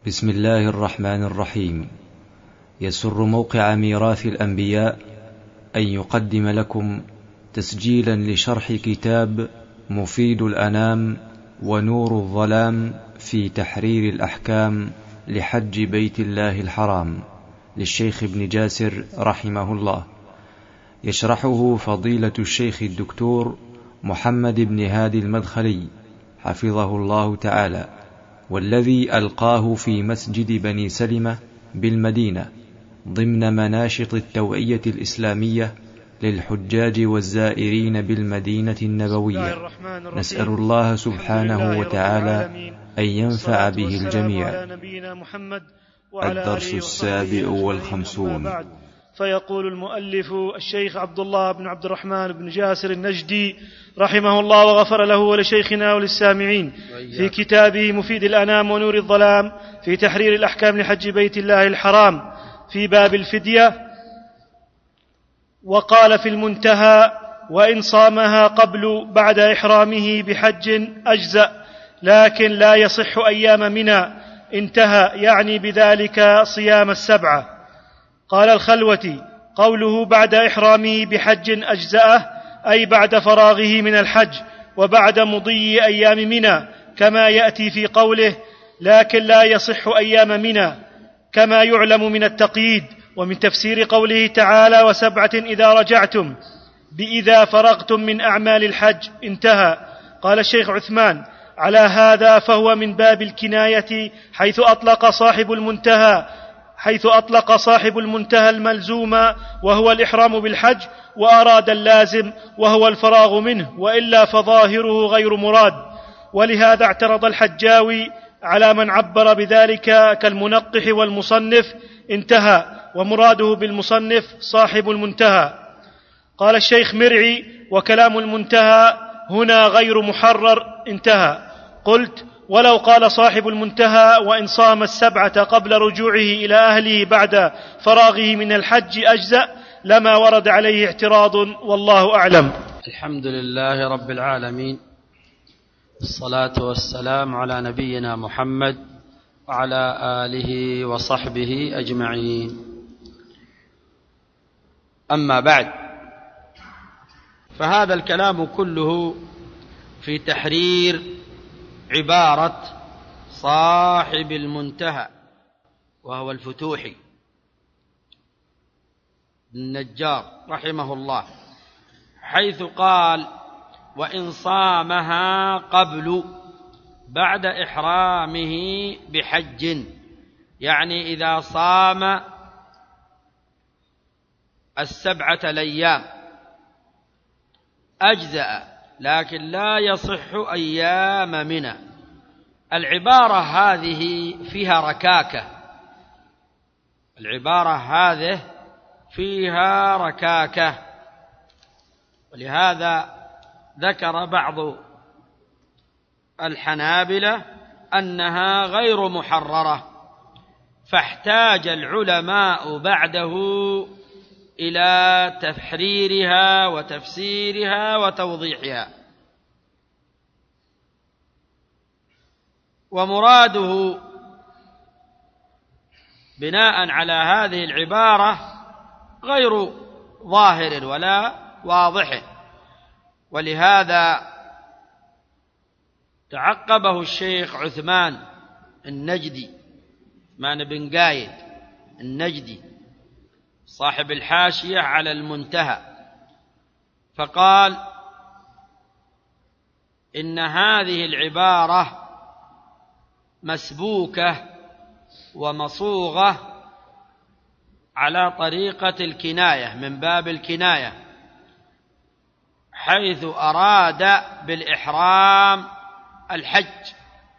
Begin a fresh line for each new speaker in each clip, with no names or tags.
بسم الله الرحمن الرحيم. يسر موقع ميراث الأنبياء أن يقدم لكم تسجيلا لشرح كتاب مفيد الأنام ونور الظلام في تحرير الأحكام لحج بيت الله الحرام للشيخ ابن جاسر رحمه الله، يشرحه فضيلة الشيخ الدكتور محمد بن هادي المدخلي حفظه الله تعالى، والذي ألقاه في مسجد بني سلمة بالمدينة ضمن مناشط التوعية الإسلامية للحجاج والزائرين بالمدينة النبوية. نسأل الله سبحانه وتعالى أن ينفع به الجميع. الدرس 57.
فيقول المؤلف الشيخ عبد الله بن عبد الرحمن بن جاسر النجدي رحمه الله وغفر له ولشيخنا وللسامعين في كتابه مفيد الأنام ونور الظلام في تحرير الأحكام لحج بيت الله الحرام في باب الفدية، وقال في المنتهى: وإن صامها قبل بعد إحرامه بحج أجزأ، لكن لا يصح أيام منى. انتهى، يعني بذلك صيام السبعة. قال الخلوتي: قوله بعد إحرامه بحج أجزأه أي بعد فراغه من الحج وبعد مضي أيام منى، كما يأتي في قوله: لكن لا يصح أيام منى، كما يعلم من التقييد ومن تفسير قوله تعالى: وسبعة إذا رجعتم بإذا فرغتم من أعمال الحج. انتهى. قال الشيخ عثمان: على هذا فهو من باب الكناية، حيث أطلق صاحب المنتهى الملزوم وهو الإحرام بالحج، وأراد اللازم وهو الفراغ منه، وإلا فظاهره غير مراد. ولهذا اعترض الحجاوي على من عبر بذلك كالمنقح والمصنف. انتهى. ومراده بالمصنف صاحب المنتهى. قال الشيخ مرعي: وكلام المنتهى هنا غير محرر. انتهى. قلت: ولو قال صاحب المنتهى: وإن صام السبعة قبل رجوعه إلى أهله بعد فراغه من الحج أجزأ، لما ورد عليه اعتراض، والله أعلم.
الحمد لله رب العالمين، الصلاة والسلام على نبينا محمد وعلى آله وصحبه أجمعين. أما بعد، فهذا الكلام كله في تحرير عبارة صاحب المنتهى، وهو الفتوحي النجار رحمه الله، حيث قال: وإن صامها قبل بعد إحرامه بحج، يعني إذا صام السبعة الأيام أجزأ، لكن لا يصح أيام منى. العبارة هذه فيها ركاكة، العبارة هذه فيها ركاكة، ولهذا ذكر بعض الحنابلة أنها غير محررة، فاحتاج العلماء بعده إلى تحريرها وتفسيرها وتوضيحها. ومراده بناء على هذه العبارة غير ظاهر ولا واضح، ولهذا تعقبه الشيخ عثمان النجدي، عثمان بن قايد النجدي صاحب الحاشية على المنتهى، فقال: إن هذه العبارة مسبوكة ومصوغة على طريقة الكناية، من باب الكناية، حيث أراد بالإحرام الحج،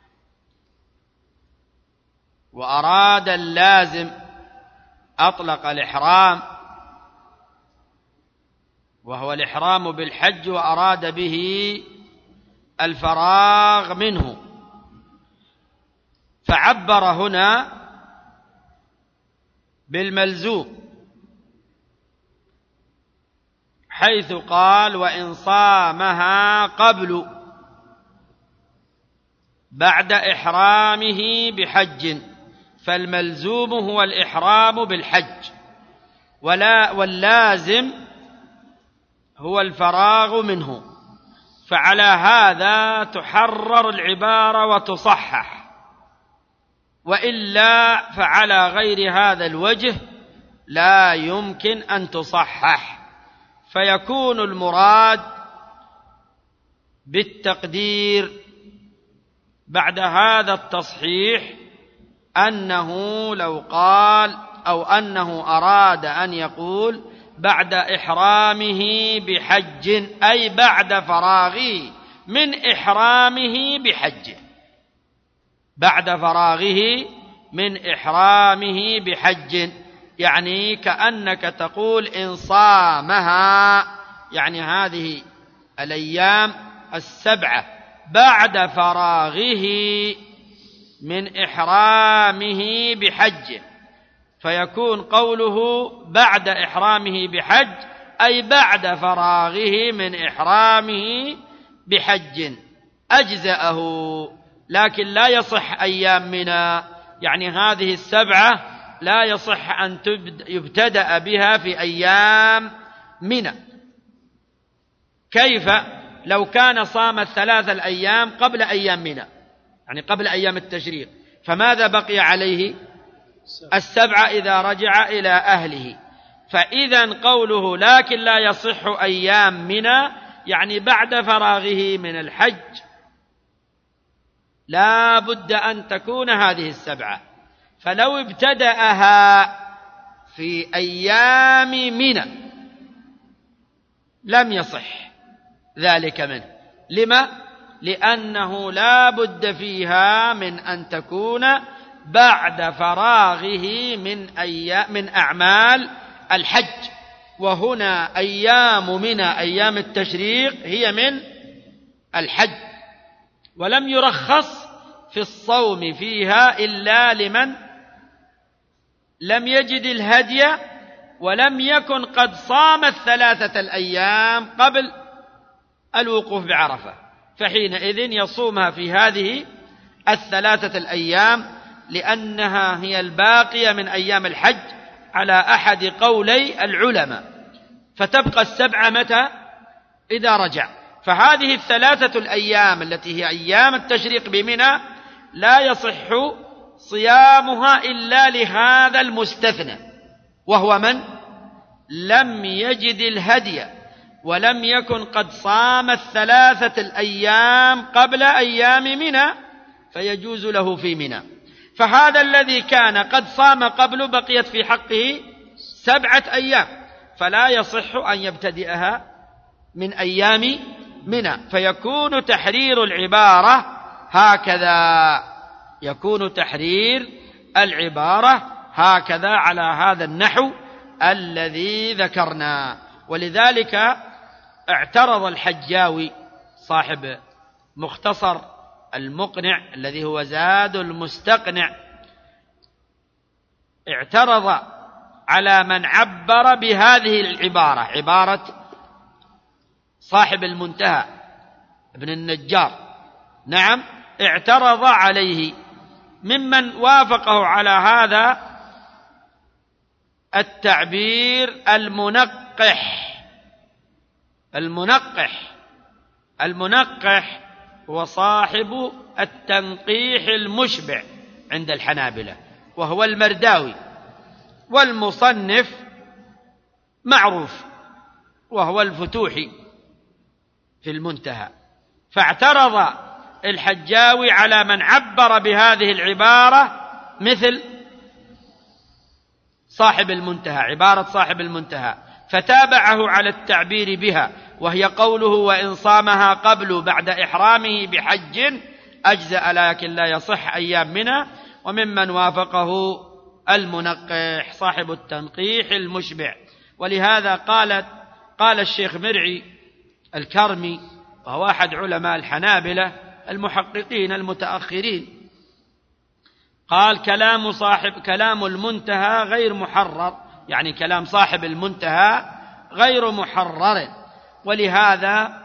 وأراد اللازم، أطلق الإحرام وهو الإحرام بالحج، وأراد به الفراغ منه، فعبر هنا بالملزوم، حيث قال: وإن صامها قبل بعد إحرامه بحج، فالملزوم هو الإحرام بالحج، واللازم هو الفراغ منه. فعلى هذا تحرر العبارة وتصحح، وإلا فعلى غير هذا الوجه لا يمكن أن تصحح، فيكون المراد بالتقدير بعد هذا التصحيح أنه لو قال أو أنه أراد أن يقول بعد إحرامه بحج، أي بعد فراغه من إحرامه بحج، بعد فراغه من إحرامه بحج، يعني كأنك تقول إن صامها، يعني هذه الأيام 7 بعد فراغه من إحرامه بحج، فيكون قوله بعد إحرامه بحج أي بعد فراغه من إحرامه بحج أجزأه، لكن لا يصح أيام منى، يعني هذه 7 لا يصح أن يبتدأ بها في أيام منى. كيف لو كان صام 3 الأيام قبل أيام منى، يعني قبل أيام التشريق، فماذا بقي عليه؟ 7 إذا رجع إلى أهله. فإذا قوله لكن لا يصح أيام منى يعني بعد فراغه من الحج لا بد أن تكون هذه 7، فلو ابتدأها في أيام منى لم يصح ذلك منه. لما؟ لأنه لا بد فيها من أن تكون بعد فراغه من أعمال الحج، وهنا أيام منى أيام التشريق هي من الحج، ولم يرخص في الصوم فيها إلا لمن لم يجد الهدي ولم يكن قد صام 3 الأيام قبل الوقوف بعرفة، فحينئذ يصومها في هذه 3 الأيام لأنها هي الباقية من أيام الحج على أحد قولي العلماء، فتبقى 7 متى؟ إذا رجع. فهذه 3 الأيام التي هي أيام التشريق بمنى لا يصح صيامها إلا لهذا المستثنى، وهو من لم يجد الهدي ولم يكن قد صام 3 الأيام قبل أيام منى، فيجوز له في منى. فهذا الذي كان قد صام قبل بقيت في حقه 7 أيام، فلا يصح أن يبتدئها من أيام منى، فيكون تحرير العبارة هكذا، يكون تحرير العبارة هكذا على هذا النحو الذي ذكرنا. ولذلك اعترض الحجاوي صاحب مختصر المقنع الذي هو زاد المستقنع، اعترض على من عبر بهذه العبارة، عبارة صاحب المنتهى ابن النجار، نعم اعترض عليه. ممن وافقه على هذا التعبير المنقح هو صاحب التنقيح المشبع عند الحنابلة، وهو المرداوي، والمصنف معروف وهو الفتوحي في المنتهى. فاعترض الحجاوي على من عبر بهذه العبارة مثل صاحب المنتهى، عبارة صاحب المنتهى، فتابعه على التعبير بها، وهي قوله وإن صامها قبل بعد إحرامه بحج أجزأ لكن لا يصح أيام منى. وممن وافقه المنقح صاحب التنقيح المشبع. ولهذا قال الشيخ مرعي الكرمي، وهو أحد علماء الحنابلة المحققين المتأخرين، قال كلام المنتهى غير محرر، يعني كلام صاحب المنتهى غير محرر. ولهذا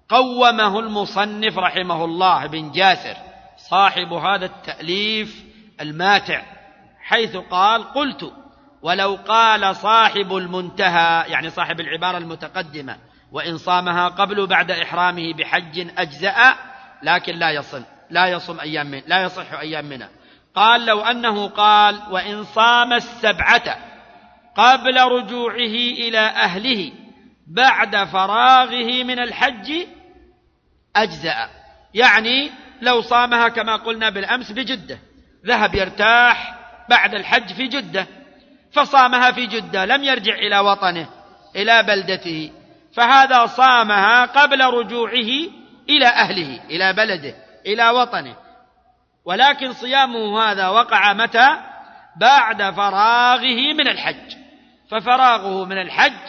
قومه المصنف رحمه الله بن جاسر صاحب هذا التأليف الماتع، حيث قال: قلت ولو قال صاحب المنتهى، يعني صاحب العبارة المتقدمة: وإن صامها قبل بعد إحرامه بحج أجزأ، لكن لا يصح أيام منها. قال: لو أنه قال: وإن صام السبعة قبل رجوعه إلى أهله بعد فراغه من الحج أجزأ، يعني لو صامها كما قلنا بالأمس بجدة، ذهب يرتاح بعد الحج في جدة، فصامها في جدة، لم يرجع إلى وطنه إلى بلدته، فهذا صامها قبل رجوعه إلى أهله، إلى بلده، إلى وطنه، ولكن صيامه هذا وقع متى؟ بعد فراغه من الحج، ففراغه من الحج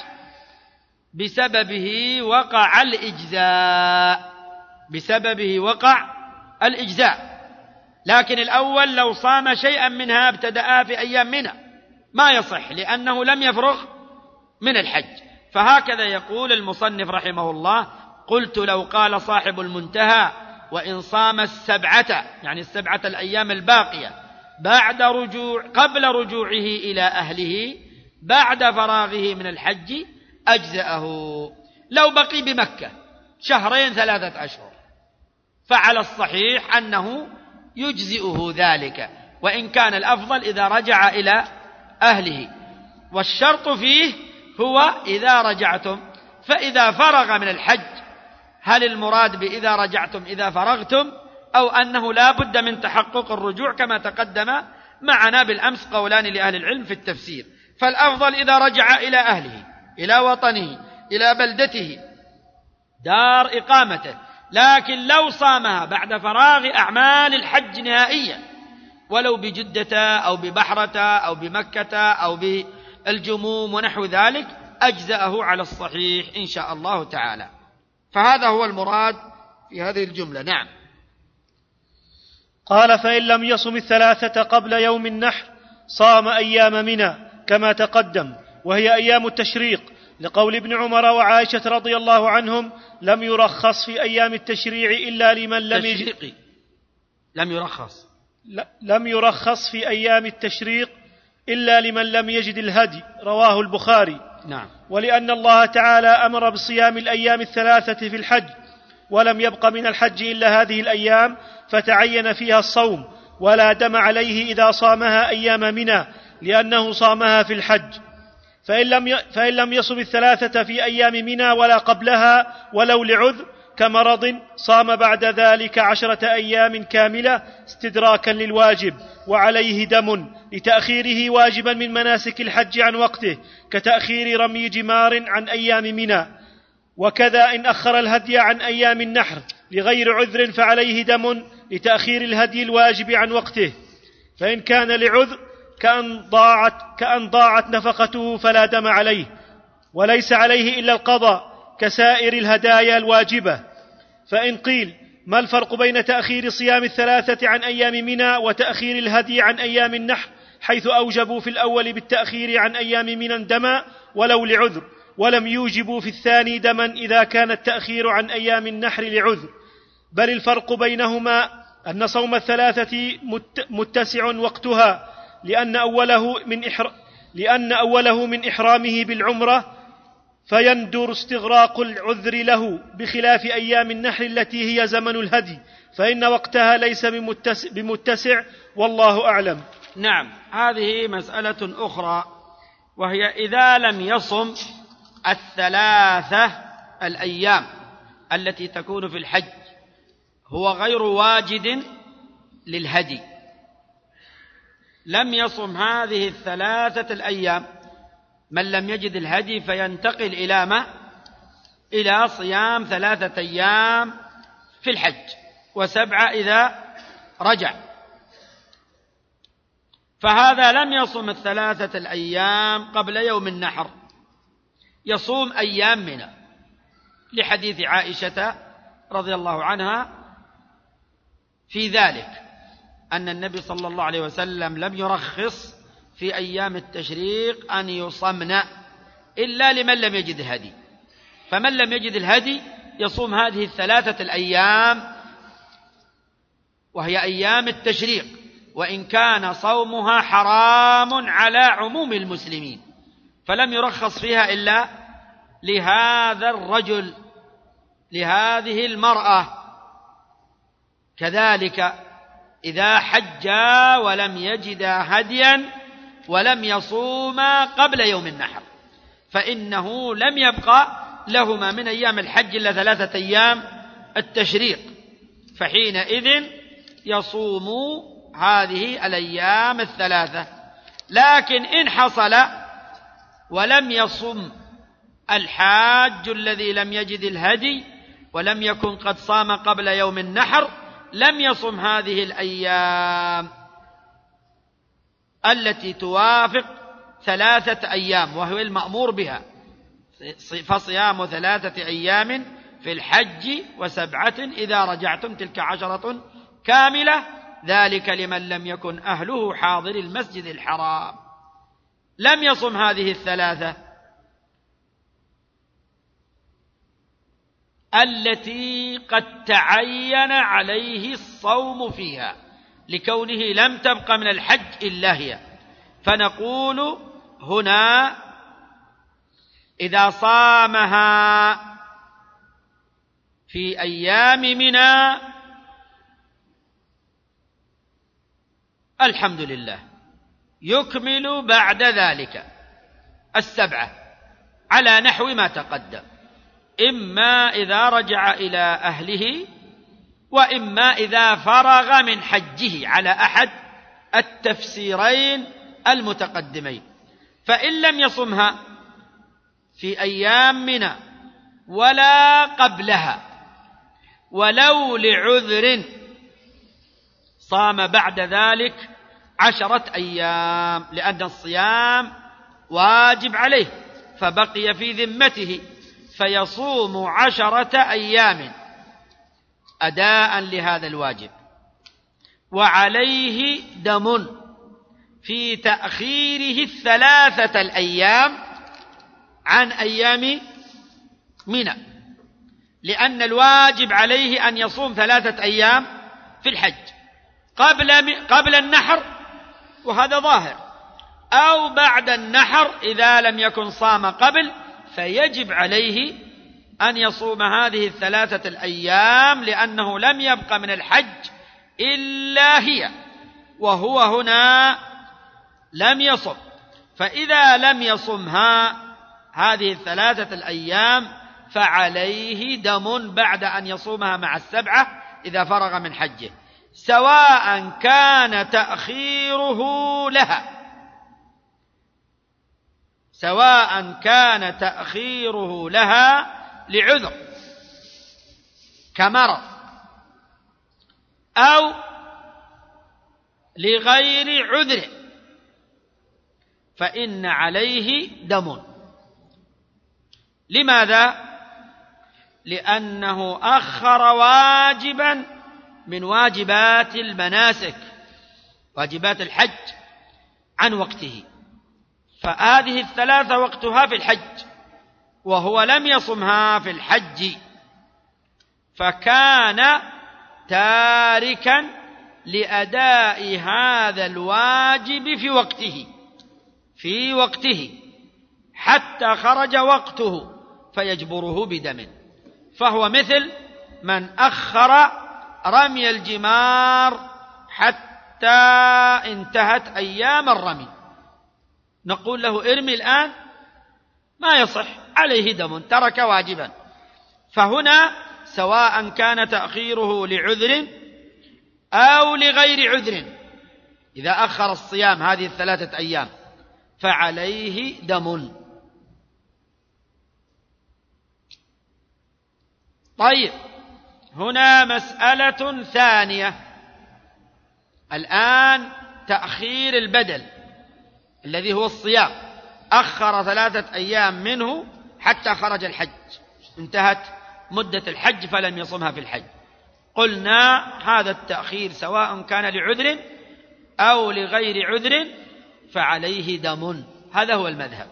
بسببه وقع الإجزاء، لكن الأول لو صام شيئا منها ابتدأ في أيام منى ما يصح، لأنه لم يفرغ من الحج. فهكذا يقول المصنف رحمه الله: قلت لو قال صاحب المنتهى: وإن صام السبعة، يعني السبعة الأيام الباقية قبل رجوعه إلى أهله بعد فراغه من الحج أجزأه. لو بقي بمكة 2-3 أشهر فعلى الصحيح أنه يجزئه ذلك، وإن كان الأفضل إذا رجع إلى أهله، والشرط فيه هو إذا رجعتم. فإذا فرغ من الحج، هل المراد بإذا رجعتم إذا فرغتم، أو أنه لا بد من تحقق الرجوع كما تقدم معنا بالأمس قولان لأهل العلم في التفسير؟ فالأفضل إذا رجع إلى أهله، إلى وطنه، إلى بلدته، دار إقامته. لكن لو صامها بعد فراغ أعمال الحج نهائيا، ولو بجدة أو ببحرة أو بمكة أو بالجموم ونحو ذلك، أجزأه على الصحيح إن شاء الله تعالى. فهذا هو المراد في هذه الجملة. نعم.
قال: فإن لم يصم 3 قبل يوم النحر صام أيام منى كما تقدم، وهي أيام التشريق، لقول ابن عمر وعائشة رضي الله عنهم: لم يرخص في أيام التشريع إلا لمن لم يجد لم يرخص في أيام التشريق إلا لمن لم يجد الهدي، رواه البخاري.
نعم.
ولأن الله تعالى أمر بصيام الأيام 3 في الحج، ولم يبق من الحج إلا هذه الأيام، فتعين فيها الصوم، ولا دم عليه إذا صامها أيام منى، لأنه صامها في الحج. فإن لم يصم 3 في أيام منى ولا قبلها ولو لعذر كمرض، صام بعد ذلك 10 أيام كاملة استدراكا للواجب، وعليه دم لتأخيره واجبا من مناسك الحج عن وقته، كتأخير رمي جمار عن أيام منى. وكذا إن أخر الهدي عن أيام النحر لغير عذر فعليه دم لتأخير الهدي الواجب عن وقته. فإن كان لعذر كأن ضاعت نفقته فلا دم عليه، وليس عليه إلا القضاء كسائر الهدايا الواجبة. فإن قيل: ما الفرق بين تأخير صيام 3 عن أيام منى وتأخير الهدي عن أيام النحر، حيث أوجبوا في الأول بالتأخير عن أيام منى دما ولو لعذر، ولم يوجبوا في الثاني دما إذا كان التأخير عن أيام النحر لعذر؟ بل الفرق بينهما أن صوم 3 متسع وقتها، لأن أوله من إحرامه بالعمرة، فيندر استغراق العذر له، بخلاف أيام النحر التي هي زمن الهدي، فإن وقتها ليس بمتسع، والله أعلم.
نعم. هذه مسألة أخرى، وهي إذا لم يصم 3 الأيام التي تكون في الحج، هو غير واجد للهدي، لم يصم هذه 3 الأيام، من لم يجد الهدي فينتقل إلى ما؟ إلى صيام 3 أيام في الحج و7 إذا رجع. فهذا لم يصم 3 الأيام قبل يوم النحر، يصوم أيام منى، لحديث عائشة رضي الله عنها في ذلك، أن النبي صلى الله عليه وسلم لم يرخص في أيام التشريق أن يصمن إلا لمن لم يجد الهدي، فمن لم يجد الهدي يصوم هذه 3 الأيام، وهي أيام التشريق، وإن كان صومها حرام على عموم المسلمين، فلم يرخص فيها إلا لهذا الرجل، لهذه المرأة. كذلك إذا حجا ولم يجدا هديا ولم يصوما قبل يوم النحر، فإنه لم يبقى لهما من أيام الحج إلا 3 أيام التشريق، فحينئذ يصوموا هذه الأيام 3. لكن إن حصل ولم يصم الحاج الذي لم يجد الهدي ولم يكن قد صام قبل يوم النحر، لم يصم هذه الأيام التي توافق 3 أيام وهو المأمور بها، فصيام 3 أيام في الحج و7 إذا رجعتم، تلك 10 كاملة، ذلك لمن لم يكن أهله حاضر المسجد الحرام. لم يصم هذه 3 التي قد تعين عليه الصوم فيها لكونه لم تبق من الحج إلا هي، فنقول هنا إذا صامها في أيام منى الحمد لله، يكمل بعد ذلك 7 على نحو ما تقدم، إما إذا رجع إلى أهله وإما إذا فرغ من حجه، على أحد التفسيرين المتقدمين. فإن لم يصمها في أيام منى ولا قبلها ولو لعذر، صام بعد ذلك 10 أيام، لأن الصيام واجب عليه فبقي في ذمته، فيصوم 10 أيام أداء لهذا الواجب. وعليه دم في تأخيره 3 الأيام عن أيام منى، لأن الواجب عليه أن يصوم 3 أيام في الحج قبل النحر، وهذا ظاهر، أو بعد النحر إذا لم يكن صام قبل، فيجب عليه أن يصوم هذه 3 الأيام، لأنه لم يبق من الحج إلا هي، وهو هنا لم يصم. فإذا لم يصمها هذه 3 الأيام فعليه دم بعد أن يصومها مع 7 إذا فرغ من حجه، سواء كان تأخيره لها لعذر كمرض أو لغير عذر، فإن عليه دم. لماذا؟ لأنه أخر واجبا من واجبات المناسك، واجبات الحج، عن وقته، فهذه 3 وقتها في الحج وهو لم يصمها في الحج، فكان تاركا لأداء هذا الواجب في وقته حتى خرج وقته فيجبره بدم، فهو مثل من أخر رمي الجمار حتى انتهت أيام الرمي، نقول له ارمي الآن، ما يصح، عليه دم، ترك واجبا. فهنا سواء كان تأخيره لعذر أو لغير عذر، إذا أخر الصيام هذه 3 أيام فعليه دم. طيب، هنا مسألة ثانية الآن، تأخير البدل الذي هو الصيام، أخر 3 أيام منه حتى خرج الحج، انتهت مدة الحج فلم يصمها في الحج. قلنا هذا التأخير سواء كان لعذر أو لغير عذر فعليه دم، هذا هو المذهب.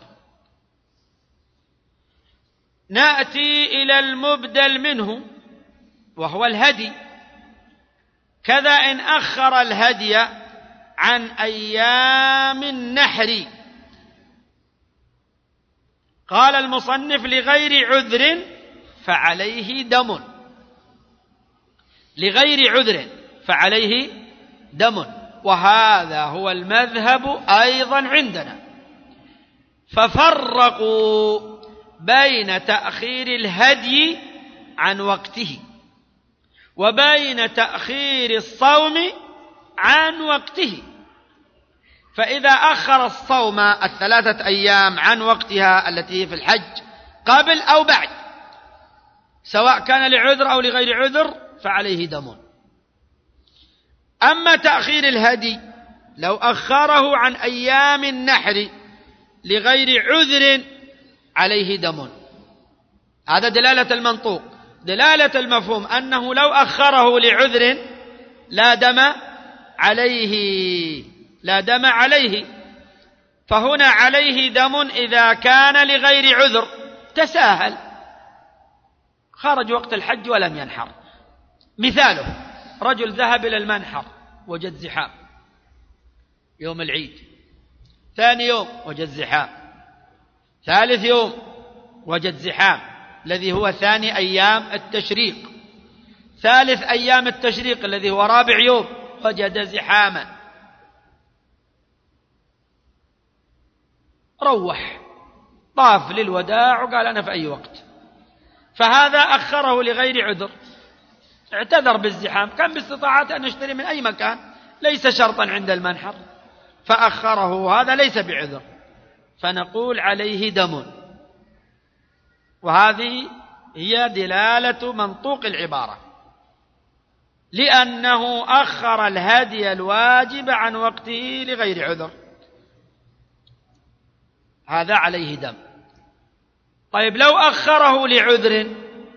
نأتي إلى المبدل منه وهو الهدي. كذا إن أخر الهدي عن أيام النحر. قال المصنف لغير عذر فعليه دم، لغير عذر فعليه دم، وهذا هو المذهب أيضا عندنا. ففرقوا بين تأخير الهدي عن وقته وبين تأخير الصوم عن وقته. فإذا أخر الصوم 3 أيام عن وقتها التي هي في الحج قبل أو بعد، سواء كان لعذر أو لغير عذر، فعليه دم. أما تأخير الهدي لو أخره عن أيام النحر لغير عذر عليه دم. هذا دلالة المنطوق. دلالة المفهوم أنه لو أخره لعذر لا دم عليه، لا دم عليه. فهنا عليه دم إذا كان لغير عذر، تساهل، خرج وقت الحج ولم ينحر. مثاله رجل ذهب إلى المنحر وجد زحام يوم العيد، ثاني يوم وجد زحام، ثالث يوم وجد زحام الذي هو ثاني أيام التشريق، ثالث أيام التشريق الذي هو رابع يوم وجد زحاما، روح طاف للوداع وقال أنا في أي وقت. فهذا أخره لغير عذر، اعتذر بالزحام، كان باستطاعته أن يشتري من أي مكان، ليس شرطا عند المنحر، فأخره، هذا ليس بعذر، فنقول عليه دم. وهذه هي دلالة منطوق العبارة، لأنه أخر الهدي الواجب عن وقته لغير عذر، هذا عليه دم. طيب لو أخره لعذر،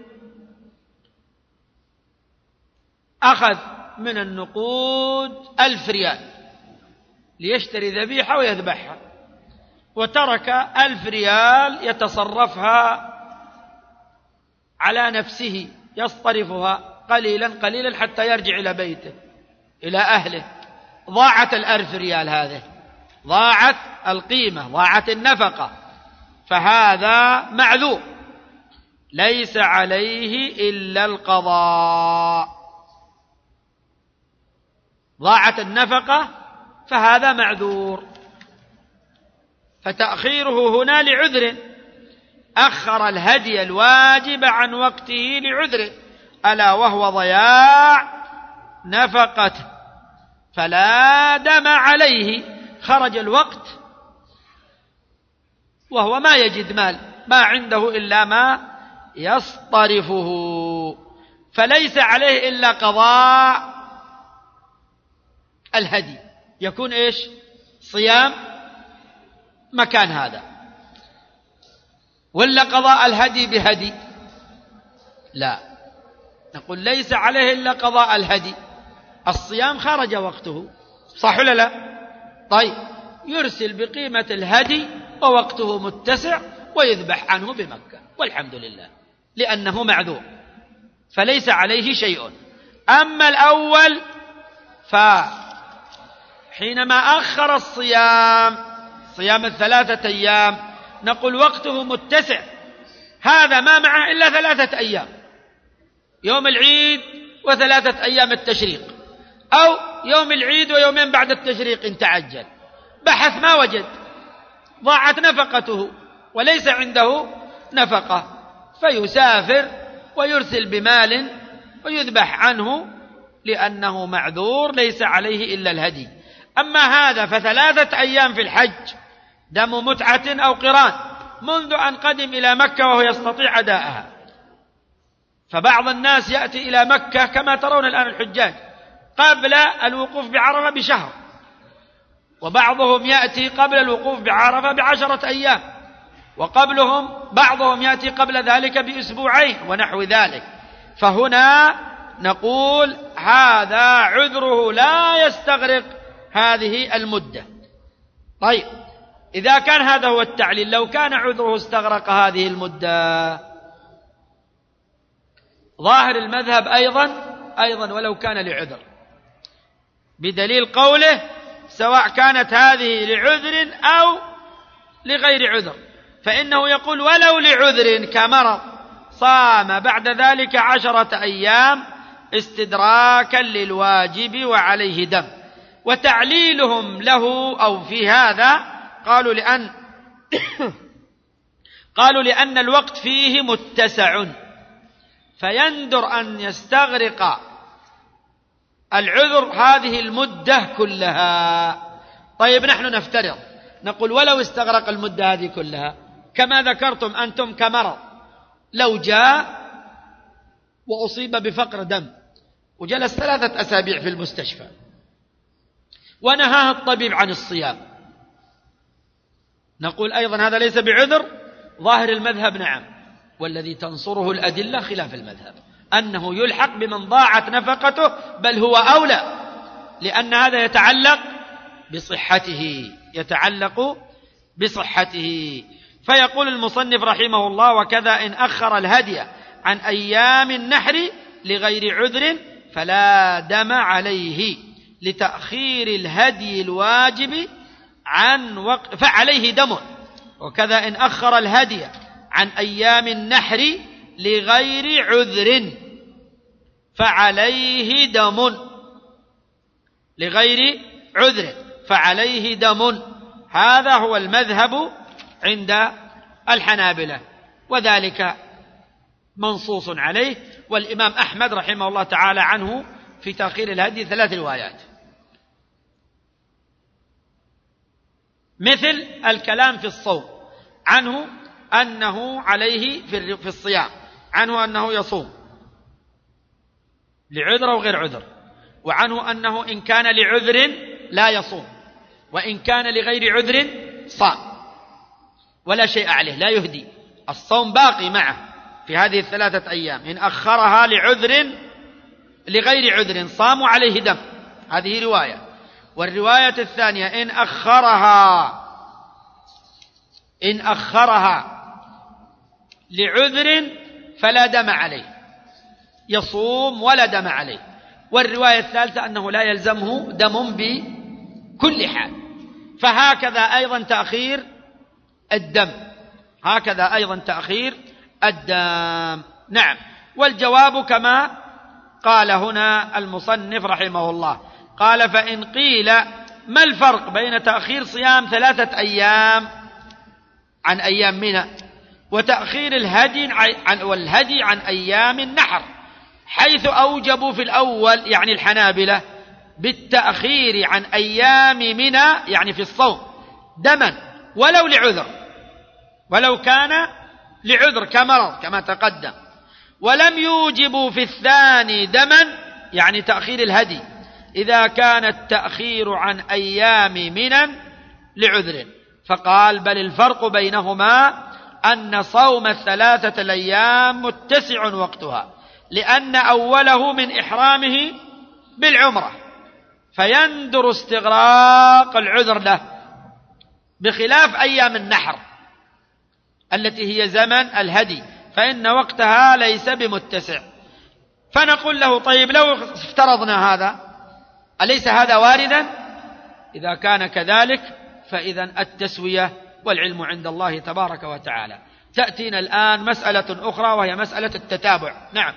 أخذ من النقود 1000 ريال ليشتري ذبيحة ويذبحها، وترك 1000 ريال يتصرفها على نفسه، يصطرفها قليلا قليلا حتى يرجع إلى بيته إلى أهله. ضاعت 1000 ريال، هذه ضاعت القيمة، ضاعت النفقة، فهذا معذور ليس عليه إلا القضاء. ضاعت النفقة فهذا معذور، فتأخيره هنا لعذر، أخر الهدي الواجب عن وقته لعذر، ألا وهو ضياع نفقته، فلا دم عليه. خرج الوقت وهو ما يجد مال، ما عنده إلا ما يصطرفه، فليس عليه إلا قضاء الهدي، يكون إيش؟ صيام مكان هذا، ولا قضاء الهدي بهدي؟ لا، نقول ليس عليه إلا قضاء الهدي، الصيام خرج وقته، صح ولا لا؟ طيب يرسل بقيمة الهدي ووقته متسع ويذبح عنه بمكة والحمد لله، لأنه معذور فليس عليه شيء. أما الأول فحينما أخر الصيام، صيام 3 أيام، نقول وقته متسع، هذا ما معه إلا 3 أيام، يوم العيد و3 أيام التشريق، أو يوم العيد ويومين بعد التشريق إن تعجل، بحث ما وجد، ضاعت نفقته وليس عنده نفقة، فيسافر ويرسل بمال ويذبح عنه لأنه معذور ليس عليه إلا الهدي. أما هذا ف3 أيام في الحج دم متعة أو قران منذ أن قدم إلى مكة وهو يستطيع أداءها. فبعض الناس يأتي إلى مكة كما ترون الآن الحجاج قبل الوقوف بعرفة بشهر، وبعضهم يأتي قبل الوقوف بعرفة ب10 أيام، وقبلهم بعضهم يأتي قبل ذلك بأسبوعين ونحو ذلك. فهنا نقول هذا عذره لا يستغرق هذه المدة. طيب إذا كان هذا هو التعليل، لو كان عذره استغرق هذه المدة، ظاهر المذهب أيضا ولو كان لعذر، بدليل قوله سواء كانت هذه لعذر أو لغير عذر، فإنه يقول ولو لعذر كمرض صام بعد ذلك 10 أيام استدراكا للواجب وعليه دم. وتعليلهم له أو في هذا قالوا لأن الوقت فيه متسع، فيندر أن يستغرق العذر هذه المدة كلها. طيب نحن نفترض نقول ولو استغرق المدة هذه كلها كما ذكرتم أنتم كمرض، لو جاء وأصيب بفقر دم وجلس 3 أسابيع في المستشفى ونهاه الطبيب عن الصيام، نقول أيضا هذا ليس بعذر؟ ظاهر المذهب نعم، والذي تنصره الأدلة خلاف المذهب أنه يلحق بمن ضاعت نفقته، بل هو أولى، لأن هذا يتعلق بصحته. فيقول المصنف رحمه الله: وكذا إن أخر الهدي عن أيام النحر لغير عذر فلا دم عليه، لتأخير الهدي الواجب عن وقت فعليه دم. وكذا إن أخر الهدي عن أيام النحر لغير عذر فعليه دم، هذا هو المذهب عند الحنابلة، وذلك منصوص عليه. والإمام أحمد رحمه الله تعالى عنه في تأخير الهدي 3 روايات، مثل الكلام في الصوم، عنه أنه عليه في الصيام، عنه أنه يصوم لعذر أو غير عذر، وعنه أنه إن كان لعذر لا يصوم، وإن كان لغير عذر صام ولا شيء عليه، لا يهدي، الصوم باقي معه في هذه 3 أيام. إن أخرها لغير عذر صام عليه دم، هذه رواية. والرواية الثانية إن أخرها لعذر فلا دم عليه، يصوم ولا دم عليه. والرواية الثالثة أنه لا يلزمه دم بكل حال. فهكذا أيضا تأخير الدم، نعم. والجواب كما قال هنا المصنف رحمه الله، قال: فإن قيل ما الفرق بين تأخير صيام 3 أيام عن أيام منى وتأخير الهدي عن أيام النحر، حيث أوجبوا في الأول يعني الحنابلة بالتأخير عن أيام منى يعني في الصوم دما ولو لعذر، ولو كان لعذر كمرض كما تقدم، ولم يوجبوا في الثاني دما يعني تأخير الهدي إذا كان التأخير عن أيام منى لعذر. فقال: بل الفرق بينهما أن صوم 3 الأيام متسع وقتها، لأن أوله من إحرامه بالعمرة فيندر استغراق العذر له، بخلاف أيام النحر التي هي زمن الهدي فإن وقتها ليس بمتسع. فنقول له: طيب لو افترضنا هذا أليس هذا واردا؟ إذا كان كذلك فإذا التسوية والعلم عند الله تبارك وتعالى. تأتينا الآن مسألة أخرى وهي مسألة التتابع. نعم.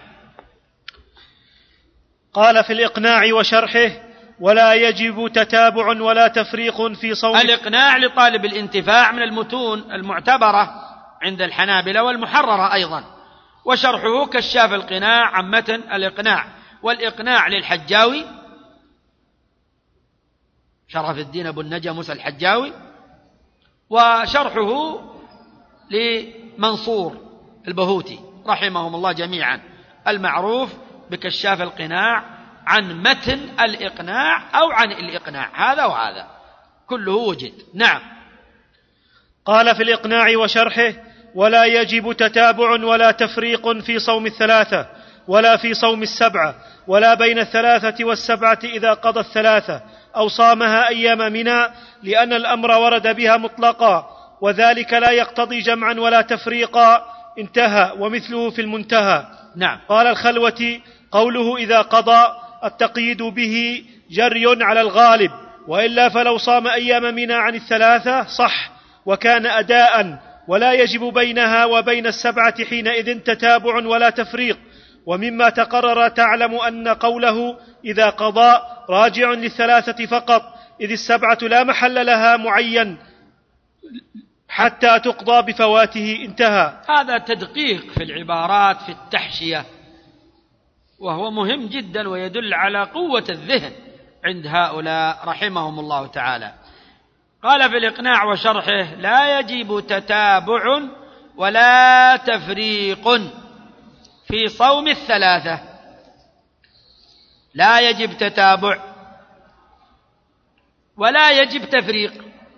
قال في الإقناع وشرحه: ولا يجب تتابع ولا تفريق في صوم.
الإقناع لطالب الانتفاع من المتون المعتبرة عند الحنابلة والمحررة أيضا، وشرحه كشاف القناع عن متن الإقناع. والإقناع للحجاوي شرف الدين أبو النجا موسى الحجاوي، وشرحه لمنصور البهوتي رحمهم الله جميعا، المعروف بكشاف القناع عن متن الإقناع أو عن الإقناع، هذا وهذا كله وجد. نعم.
قال في الإقناع وشرحه: ولا يجب تتابع ولا تفريق في صوم 3 ولا في صوم 7 ولا بين 3 و7 إذا قضى 3 أو صامها أيام منى، لأن الأمر ورد بها مطلقا، وذلك لا يقتضي جمعا ولا تفريقا. انتهى. ومثله في المنتهى.
نعم.
قال الخلوتي: قوله إذا قضى التقييد به جري على الغالب، وإلا فلو صام أيام منى عن الثلاثة صح وكان أداء، ولا يجب بينها وبين السبعة حينئذ تتابع ولا تفريق. ومما تقرر تعلم أن قوله إذا قضى راجع للثلاثة فقط، إذ السبعة لا محل لها معين حتى تقضى بفواته. انتهى.
هذا تدقيق في العبارات في التحشية، وهو مهم جدا ويدل على قوة الذهن عند هؤلاء رحمهم الله تعالى. قال في الإقناع وشرحه: لا يجب تتابع ولا تفريق في صوم الثلاثة. لا يجب تتابع ولا يجب تفريق،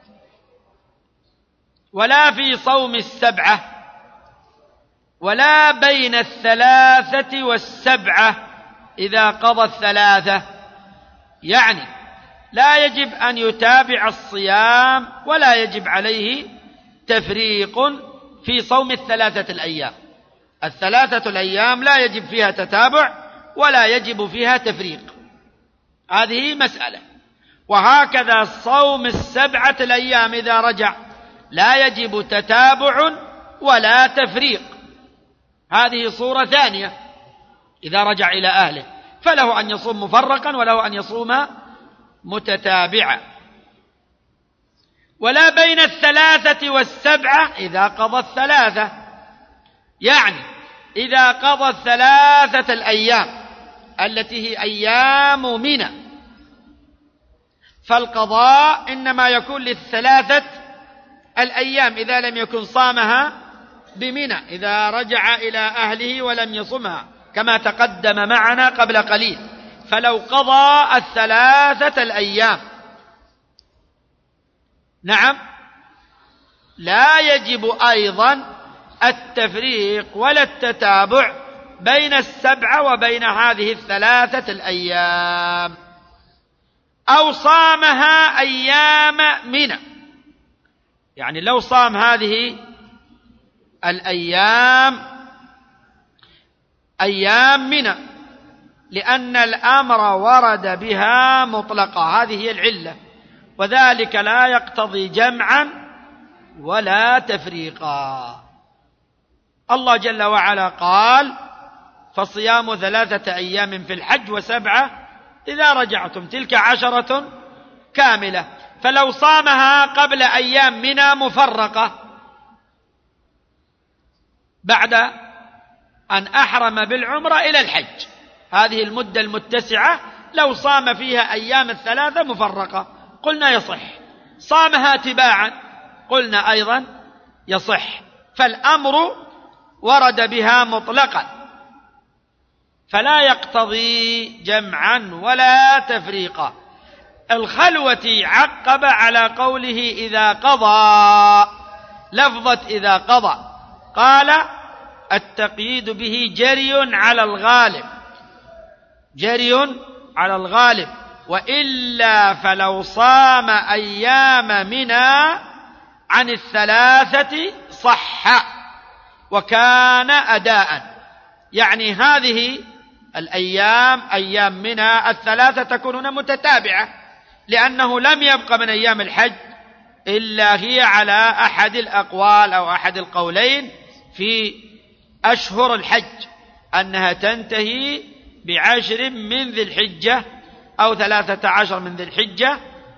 ولا في صوم السبعة، ولا بين الثلاثة والسبعة إذا قضى الثلاثة. يعني لا يجب أن يتابع الصيام ولا يجب عليه تفريق في صوم الثلاثة الأيام. الثلاثة الأيام لا يجب فيها تتابع ولا يجب فيها تفريق، هذه مسألة. وهكذا صوم السبعة الأيام إذا رجع لا يجب تتابع ولا تفريق، هذه صورة ثانية. إذا رجع إلى أهله فله أن يصوم مفرقا وله أن يصوم متتابعا. ولا بين الثلاثة والسبعة إذا قضى الثلاثة، يعني إذا قضى الثلاثة الأيام التي هي أيام منى، فالقضاء إنما يكون للثلاثة الأيام إذا لم يكن صامها بمنى، إذا رجع إلى أهله ولم يصمها كما تقدم معنا قبل قليل. فلو قضى الثلاثة الأيام نعم لا يجب أيضا التفريق ولا التتابع بين السبعة وبين هذه الثلاثة الأيام. أو صامها أيام منى، يعني لو صام هذه الأيام أيام منى لأن الأمر ورد بها مطلقة، هذه هي العلة، وذلك لا يقتضي جمعا ولا تفريقا. الله جل وعلا قال: فصيام 3 أيام في الحج و7 إذا رجعتم، تلك 10 كاملة. فلو صامها قبل أيام منى مفرقة بعد أن أحرم بالعمرة إلى الحج، هذه المدة المتسعة لو صام فيها أيام الثلاثة مفرقة قلنا يصح. صامها تباعا قلنا أيضا يصح. فالأمر ورد بها مطلقا فلا يقتضي جمعا ولا تفريقا. الخلوة عقب على قوله إذا قضى، لفظة إذا قضى، قال: التقييد به جري على الغالب، جري على الغالب، وإلا فلو صام أيام منى عن الثلاثة صح وكان أداء. يعني هذه الأيام أيام منى الثلاثة تكونون متتابعة، لأنه لم يبق من أيام الحج إلا هي على أحد الأقوال أو أحد القولين في أشهر الحج أنها تنتهي ب10 من ذي الحجة أو 13 من ذي الحجة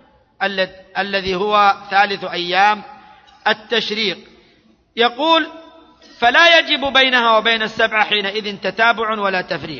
الذي هو 3 أيام التشريق. يقول: فلا يجب بينها وبين السبعة حينئذ تتابع ولا تفريق.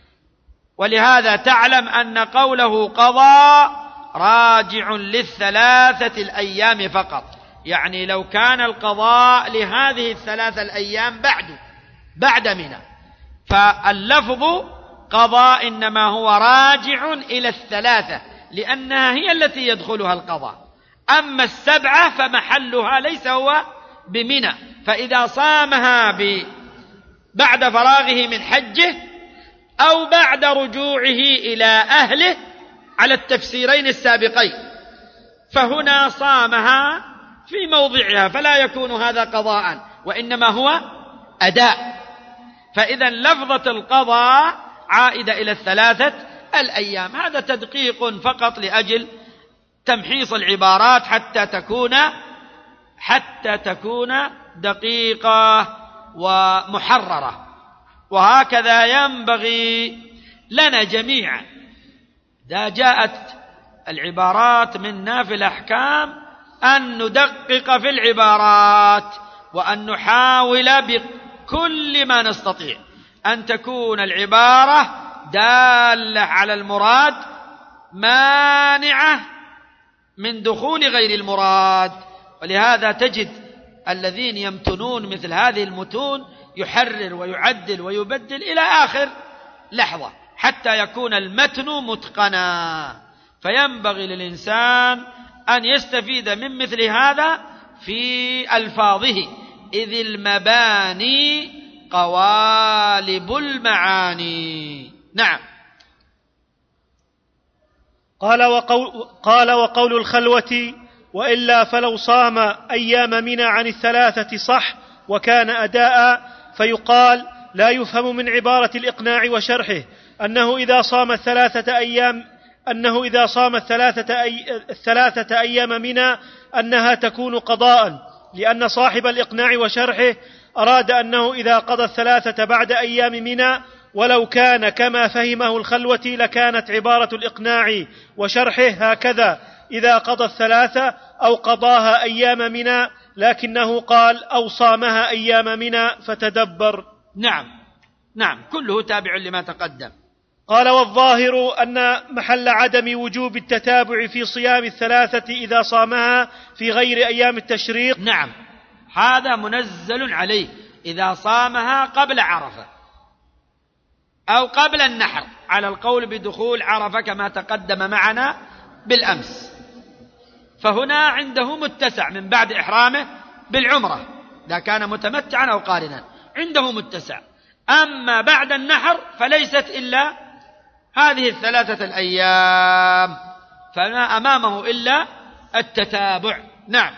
ولهذا تعلم أن قوله قضى راجع للثلاثة الأيام فقط، يعني لو كان القضاء لهذه الثلاثة الأيام بعد منى، فاللفظ قضاء إنما هو راجع إلى الثلاثة لأنها هي التي يدخلها القضاء. أما السبعة فمحلها ليس هو بمنى، فإذا صامها بعد فراغه من حجه أو بعد رجوعه إلى أهله على التفسيرين السابقين فهنا صامها في موضعها، فلا يكون هذا قضاء وإنما هو أداء. فإذا لفظة القضاء عائدة إلى الثلاثة الأيام. هذا تدقيق فقط لأجل تمحيص العبارات حتى تكون دقيقة ومحررة. وهكذا ينبغي لنا جميعا إذا جاءت العبارات منا في الأحكام أن ندقق في العبارات، وأن نحاول بكل ما نستطيع أن تكون العبارة دالة على المراد مانعة من دخول غير المراد. ولهذا تجد الذين يمتنون مثل هذه المتون يحرر ويعدل ويبدل إلى آخر لحظة حتى يكون المتن متقنا. فينبغي للإنسان أن يستفيد من مثل هذا في ألفاظه، إذ المباني قوالب المعاني. نعم.
قال وقول الخلوة وإلا فلو صام أيام منى عن الثلاثة صح وكان أداء، فيقال لا يفهم من عبارة الإقناع وشرحه أنه إذا صام الثلاثة أيام منى أنها تكون قضاء، لأن صاحب الإقناع وشرحه أراد أنه إذا قضى الثلاثة بعد أيام منى، ولو كان كما فهمه الخلوة لكانت عبارة الإقناع وشرحه هكذا: إذا قضى الثلاثة أو قضاها أيام منى، لكنه قال أو صامها أيام منى فتدبر.
نعم كله تابع لما تقدم.
قال والظاهر أن محل عدم وجوب التتابع في صيام الثلاثة إذا صامها في غير أيام التشريق.
نعم، هذا منزل عليه إذا صامها قبل عرفة أو قبل النحر، على القول بدخول عرفة كما تقدم معنا بالأمس. فهنا عنده متسع من بعد إحرامه بالعمرة إذا كان متمتعا أو قارنا، عنده متسع. أما بعد النحر فليست إلا هذه الثلاثة الأيام، فما أمامه إلا التتابع. نعم.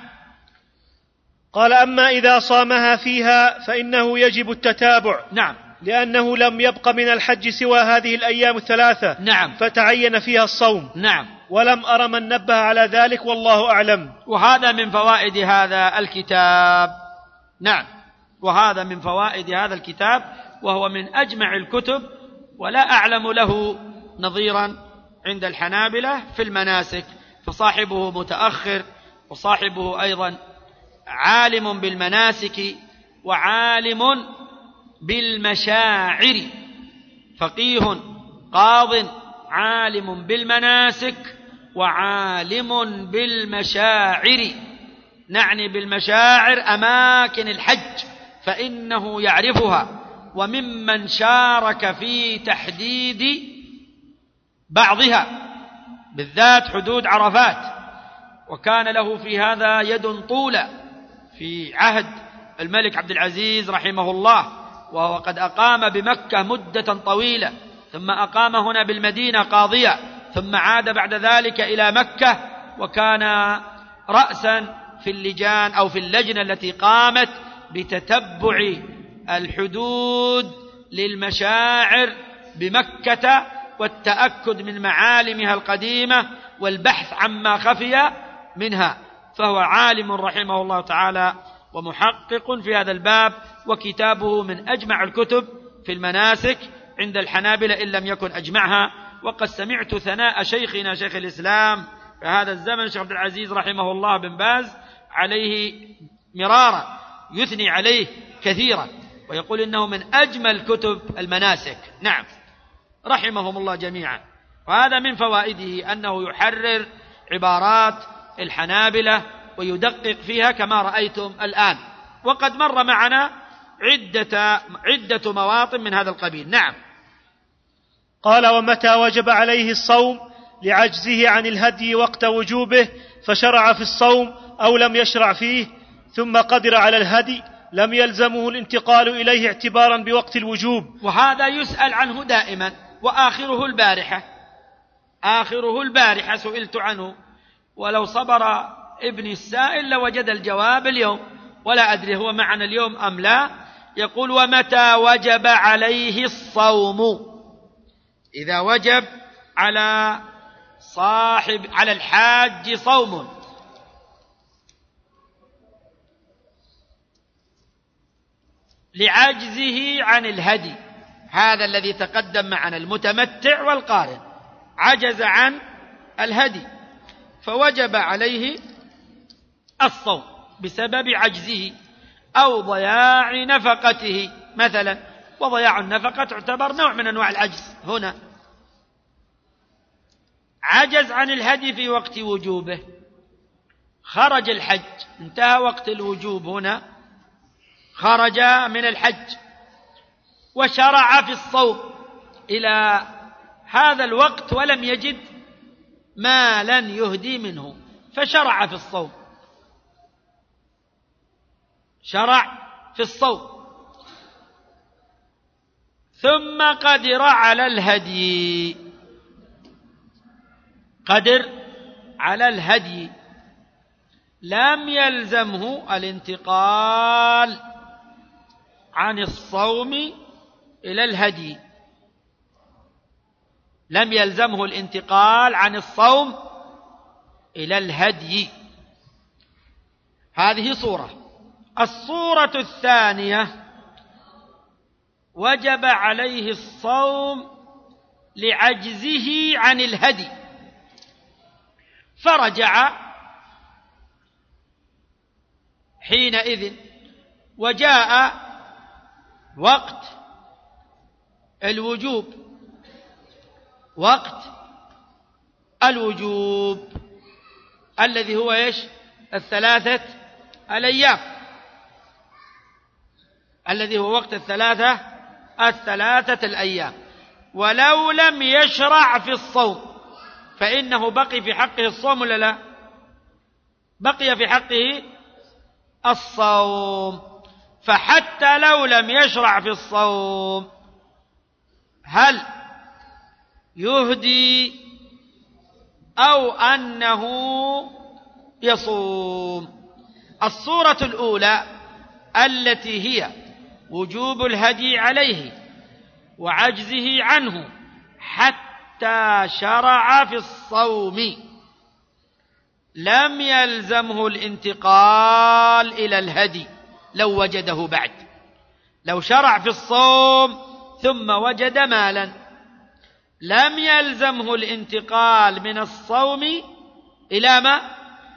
قال أما إذا صامها فيها فإنه يجب التتابع.
نعم،
لأنه لم يبق من الحج سوى هذه الأيام الثلاثة.
نعم،
فتعين فيها الصوم.
نعم،
ولم أر من نبه على ذلك والله أعلم.
وهذا من فوائد هذا الكتاب. نعم، وهذا من فوائد هذا الكتاب، وهو من أجمع الكتب ولا أعلم له نظيرا عند الحنابلة في المناسك، فصاحبه متأخر، وصاحبه أيضا عالم بالمناسك وعالم بالمشاعر، فقيه قاض عالم بالمناسك وعالم بالمشاعر. نعني بالمشاعر أماكن الحج فإنه يعرفها، وممن شارك في تحديد بعضها بالذات حدود عرفات، وكان له في هذا يد طولة في عهد الملك عبد العزيز رحمه الله، وهو قد أقام بمكة مدة طويلة، ثم أقام هنا بالمدينة قاضية، ثم عاد بعد ذلك إلى مكة، وكان رأسا في اللجان أو في اللجنة التي قامت بتتبع الحدود للمشاعر بمكة والتأكد من معالمها القديمة والبحث عما خفي منها. فهو عالم رحمه الله تعالى ومحقق في هذا الباب، وكتابه من أجمع الكتب في المناسك عند الحنابلة إن لم يكن أجمعها. وقد سمعت ثناء شيخنا شيخ الإسلام في هذا الزمن شيخ عبد العزيز رحمه الله بن باز عليه مرارا، يثني عليه كثيرا ويقول إنه من أجمل كتب المناسك. نعم، رحمهم الله جميعا. وهذا من فوائده أنه يحرر عبارات الحنابلة ويدقق فيها كما رأيتم الآن، وقد مر معنا عدة مواطن من هذا القبيل. نعم.
قال ومتى وجب عليه الصوم لعجزه عن الهدي وقت وجوبه فشرع في الصوم أو لم يشرع فيه ثم قدر على الهدي لم يلزمه الانتقال إليه اعتبارا بوقت الوجوب.
وهذا يسأل عنه دائما، وآخره البارحة سئلت عنه، ولو صبر ابن السائل لوجد الجواب اليوم، ولا أدري هو معنا اليوم أم لا. يقول ومتى وجب عليه الصوم، إذا وجب على على الحاج صوم لعجزه عن الهدي، هذا الذي تقدم معنا المتمتع والقارن عجز عن الهدي فوجب عليه الصوم بسبب عجزه أو ضياع نفقته مثلا، وضياع النفقة تعتبر نوع من أنواع العجز. هنا عجز عن الهدي في وقت وجوبه، خرج الحج، انتهى وقت الوجوب، هنا خرج من الحج وشرع في الصوم إلى هذا الوقت ولم يجد مالا يهدي منه فشرع في الصوم، شرع في الصوم ثم قدر على الهدي، قدر على الهدي، لم يلزمه الانتقال عن الصوم إلى الهدي، لم يلزمه الانتقال عن الصوم إلى الهدي. هذه صورة. الصورة الثانية وجب عليه الصوم لعجزه عن الهدي فرجع حينئذ وجاء وقت الوجوب، وقت الوجوب الذي هو ايش؟ الثلاثة الأيام، الذي هو وقت الثلاثة الأيام، ولو لم يشرع في الصوم فإنه بقي في حقه الصوم ولا لا؟ بقي في حقه الصوم. فحتى لو لم يشرع في الصوم هل يهدي أو أنه يصوم؟ الصورة الأولى التي هي وجوب الهدي عليه وعجزه عنه حتى شرع في الصوم لم يلزمه الانتقال إلى الهدي لو وجده بعد، لو شرع في الصوم ثم وجد مالا لم يلزمه الانتقال من الصوم إلى ما؟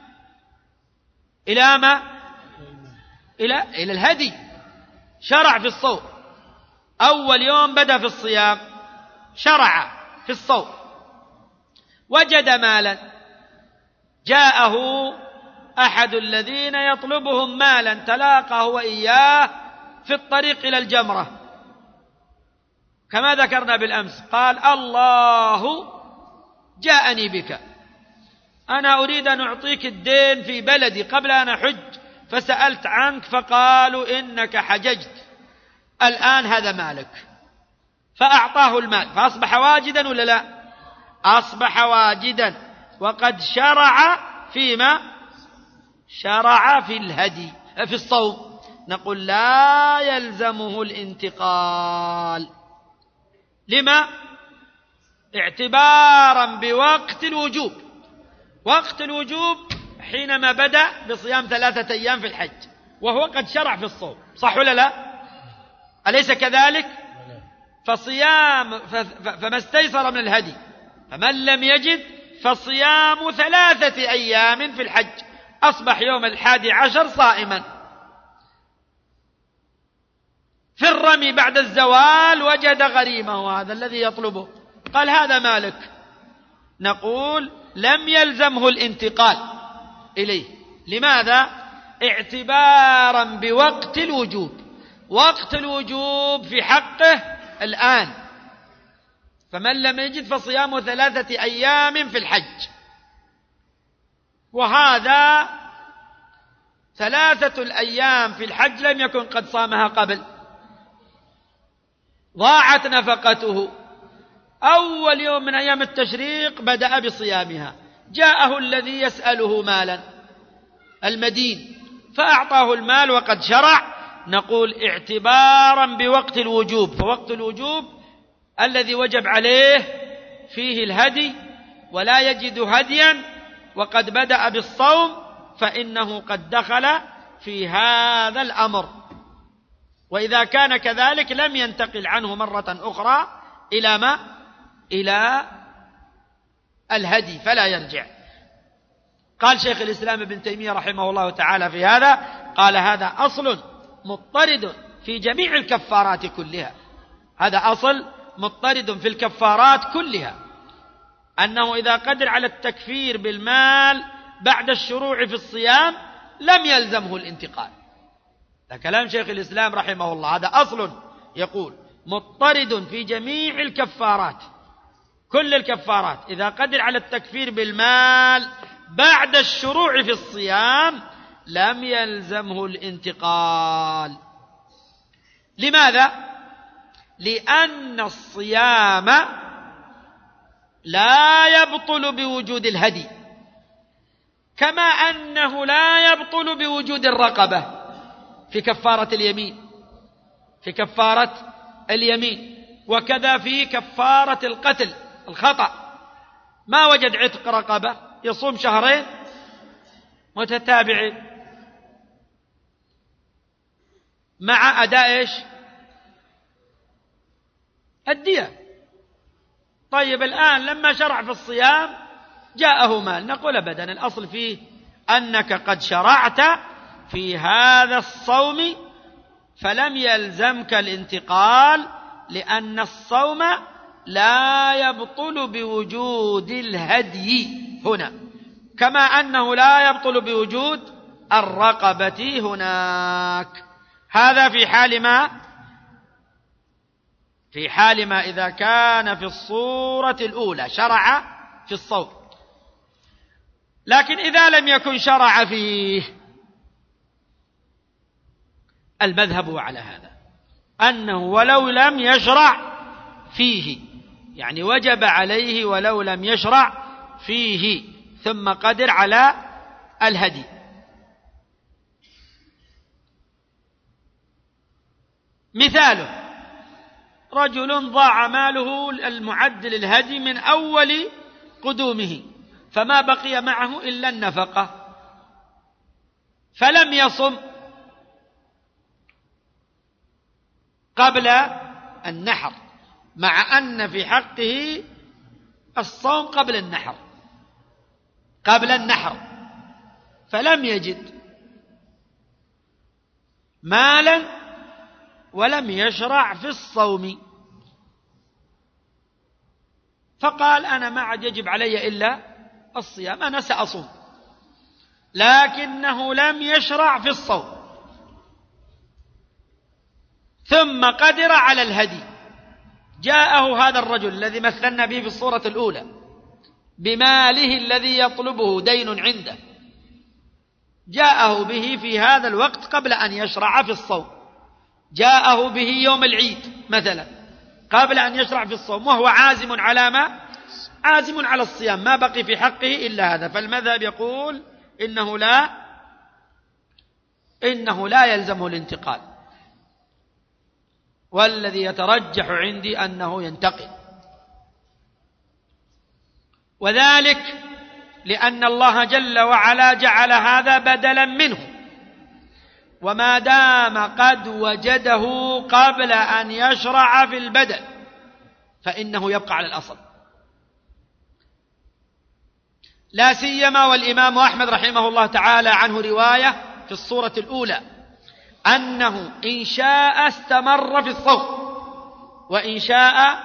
إلى الهدي. شرع في الصوم، أول يوم بدأ في الصيام شرع في الصوم، وجد مالا، جاءه أحد الذين يطلبهم مالا، تلاقى هو إياه في الطريق إلى الجمرة كما ذكرنا بالأمس، قال الله جاءني بك، أنا أريد أن أعطيك الدين في بلدي قبل أن أحج فسألت عنك فقالوا إنك حججت، الآن هذا مالك، فأعطاه المال فأصبح واجدا ولا لا؟ أصبح واجدا، وقد شرع فيما شرع في الهدي في الصوم. نقول لا يلزمه الانتقال. لما؟ اعتبارا بوقت الوجوب، وقت الوجوب حينما بدأ بصيام 3 أيام في الحج وهو قد شرع في الصوم، صح ولا لا؟ أليس كذلك؟ فما استيسر من الهدي، فمن لم يجد فصيام 3 أيام في الحج، أصبح يوم 11 صائما. في الرمي بعد الزوال وجد غريمه هذا الذي يطلبه، قال هذا مالك، نقول لم يلزمه الانتقال إليه. لماذا؟ اعتبارا بوقت الوجوب، وقت الوجوب في حقه الآن، فمن لم يجد فصيام 3 أيام في الحج، وهذا 3 الأيام في الحج لم يكن قد صامها قبل، ضاعت نفقته، أول يوم من أيام التشريق بدأ بصيامها، جاءه الذي يسأله مالا المدين فأعطاه المال وقد شرع، نقول اعتبارا بوقت الوجوب، فوقت الوجوب الذي وجب عليه فيه الهدي ولا يجد هديا وقد بدأ بالصوم فإنه قد دخل في هذا الأمر. وإذا كان كذلك لم ينتقل عنه مرة أخرى إلى ما؟ إلى الهدي، فلا يرجع. قال شيخ الإسلام ابن تيمية رحمه الله تعالى في هذا، قال هذا أصل مضطرد في جميع الكفارات كلها. هذا أصل مضطرد في الكفارات كلها، أنه إذا قدر على التكفير بالمال بعد الشروع في الصيام لم يلزمه الانتقال. هذا كلام شيخ الإسلام رحمه الله، هذا أصل يقول مضطرد في جميع الكفارات، كل الكفارات إذا قدر على التكفير بالمال بعد الشروع في الصيام لم يلزمه الانتقال. لماذا؟ لأن الصيام لا يبطل بوجود الهدي، كما أنه لا يبطل بوجود الرقبة في كفارة اليمين، في كفارة اليمين، وكذا في كفارة القتل الخطأ. ما وجد عتق رقبة يصوم شهرين متتابعين مع أداء إيش؟ الدية. طيب الآن لما شرع في الصيام جاءه مال، نقول أبدا الأصل فيه أنك قد شرعت في هذا الصوم فلم يلزمك الانتقال، لأن الصوم لا يبطل بوجود الهدي هنا، كما أنه لا يبطل بوجود الرقبة هناك. هذا في حال ما إذا كان في الصورة الأولى شرع في الصوم. لكن إذا لم يكن شرع فيه، المذهب على هذا أنه ولو لم يشرع فيه، يعني وجب عليه ولو لم يشرع فيه، ثم قدر على الهدي. مثاله رجل ضاع ماله المعد للهدي من أول قدومه، فما بقي معه إلا النفقة، فلم يصم قبل النحر، مع أن في حقه الصوم قبل النحر، فلم يجد مالا ولم يشرع في الصوم، فقال أنا ما عاد يجب علي إلا الصيام، أنا سأصوم، لكنه لم يشرع في الصوم، ثم قدر على الهدي. جاءه هذا الرجل الذي مثلنا به في الصورة الأولى بماله الذي يطلبه دين عنده، جاءه به في هذا الوقت قبل أن يشرع في الصوم، جاءه به يوم العيد مثلا قبل أن يشرع في الصوم، وهو عازم على ما؟ عازم على الصيام، ما بقي في حقه إلا هذا. فالمذهب يقول إنه لا يلزمه الانتقال، والذي يترجح عندي أنه ينتقل، وذلك لأن الله جل وعلا جعل هذا بدلا منه، وما دام قد وجده قبل أن يشرع في البدل فإنه يبقى على الأصل. لا سيما والإمام أحمد رحمه الله تعالى عنه رواية في الصورة الأولى أنه إن شاء استمر في الصوم، وإن شاء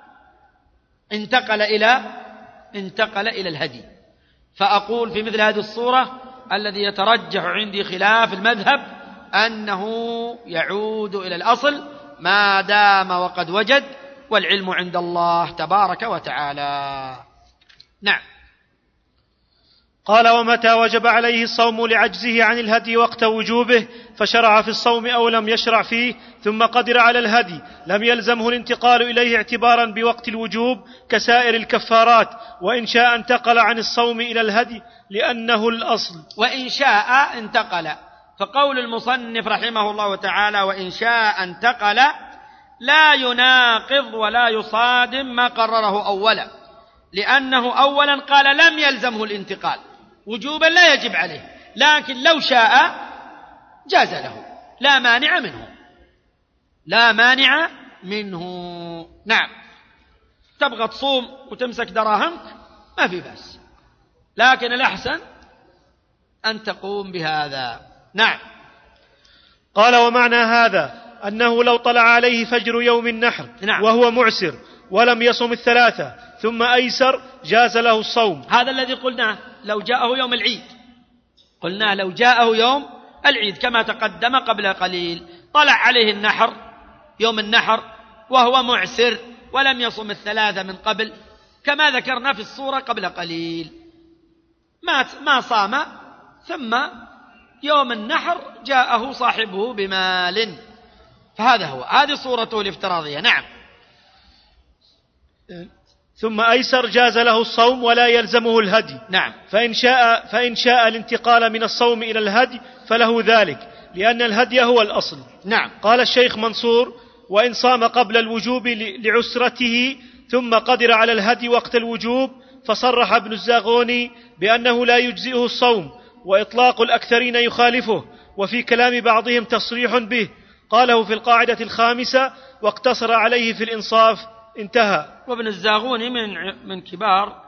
انتقل إلى الهدي. فأقول في مثل هذه الصورة الذي يترجح عندي خلاف المذهب أنه يعود إلى الأصل ما دام وقد وجد، والعلم عند الله تبارك وتعالى. نعم.
قال ومتى وجب عليه الصوم لعجزه عن الهدي وقت وجوبه فشرع في الصوم أو لم يشرع فيه ثم قدر على الهدي لم يلزمه الانتقال إليه اعتبارا بوقت الوجوب كسائر الكفارات، وإن شاء انتقل عن الصوم إلى الهدي لأنه الأصل.
وإن شاء انتقل، فقول المصنف رحمه الله تعالى وإن شاء انتقل لا يناقض ولا يصادم ما قرره أولا، لأنه أولا قال لم يلزمه الانتقال وجوبا لا يجب عليه، لكن لو شاء جاز له، لا مانع منه، لا مانع منه. نعم، تبغى تصوم وتمسك دراهمك ما في بأس، لكن الأحسن أن تقوم بهذا. نعم.
قال ومعنى هذا أنه لو طلع عليه فجر يوم النحر وهو معسر ولم يصم الثلاثة ثم أيسر جاز له الصوم.
هذا الذي قلناه لو جاءه يوم العيد، قلناه لو جاءه يوم العيد كما تقدم قبل قليل، طلع عليه النحر يوم النحر وهو معسر ولم يصم الثلاثة من قبل كما ذكرنا في الصورة قبل قليل، ما صام، ثم يوم النحر جاءه صاحبه بمال، فهذا هو، هذه صورته الافتراضية. نعم.
ثم أيسر جاز له الصوم ولا يلزمه الهدي.
نعم.
فإن شاء الانتقال من الصوم إلى الهدي فله ذلك، لأن الهدي هو الأصل.
نعم.
قال الشيخ منصور: وإن صام قبل الوجوب لعسرته ثم قدر على الهدي وقت الوجوب، فصرح ابن الزاغوني بأنه لا يجزئه الصوم، وإطلاق الأكثرين يخالفه، وفي كلام بعضهم تصريح به، قاله في القاعدة 5 واقتصر عليه في الإنصاف. انتهى.
وابن الزاغوني من كبار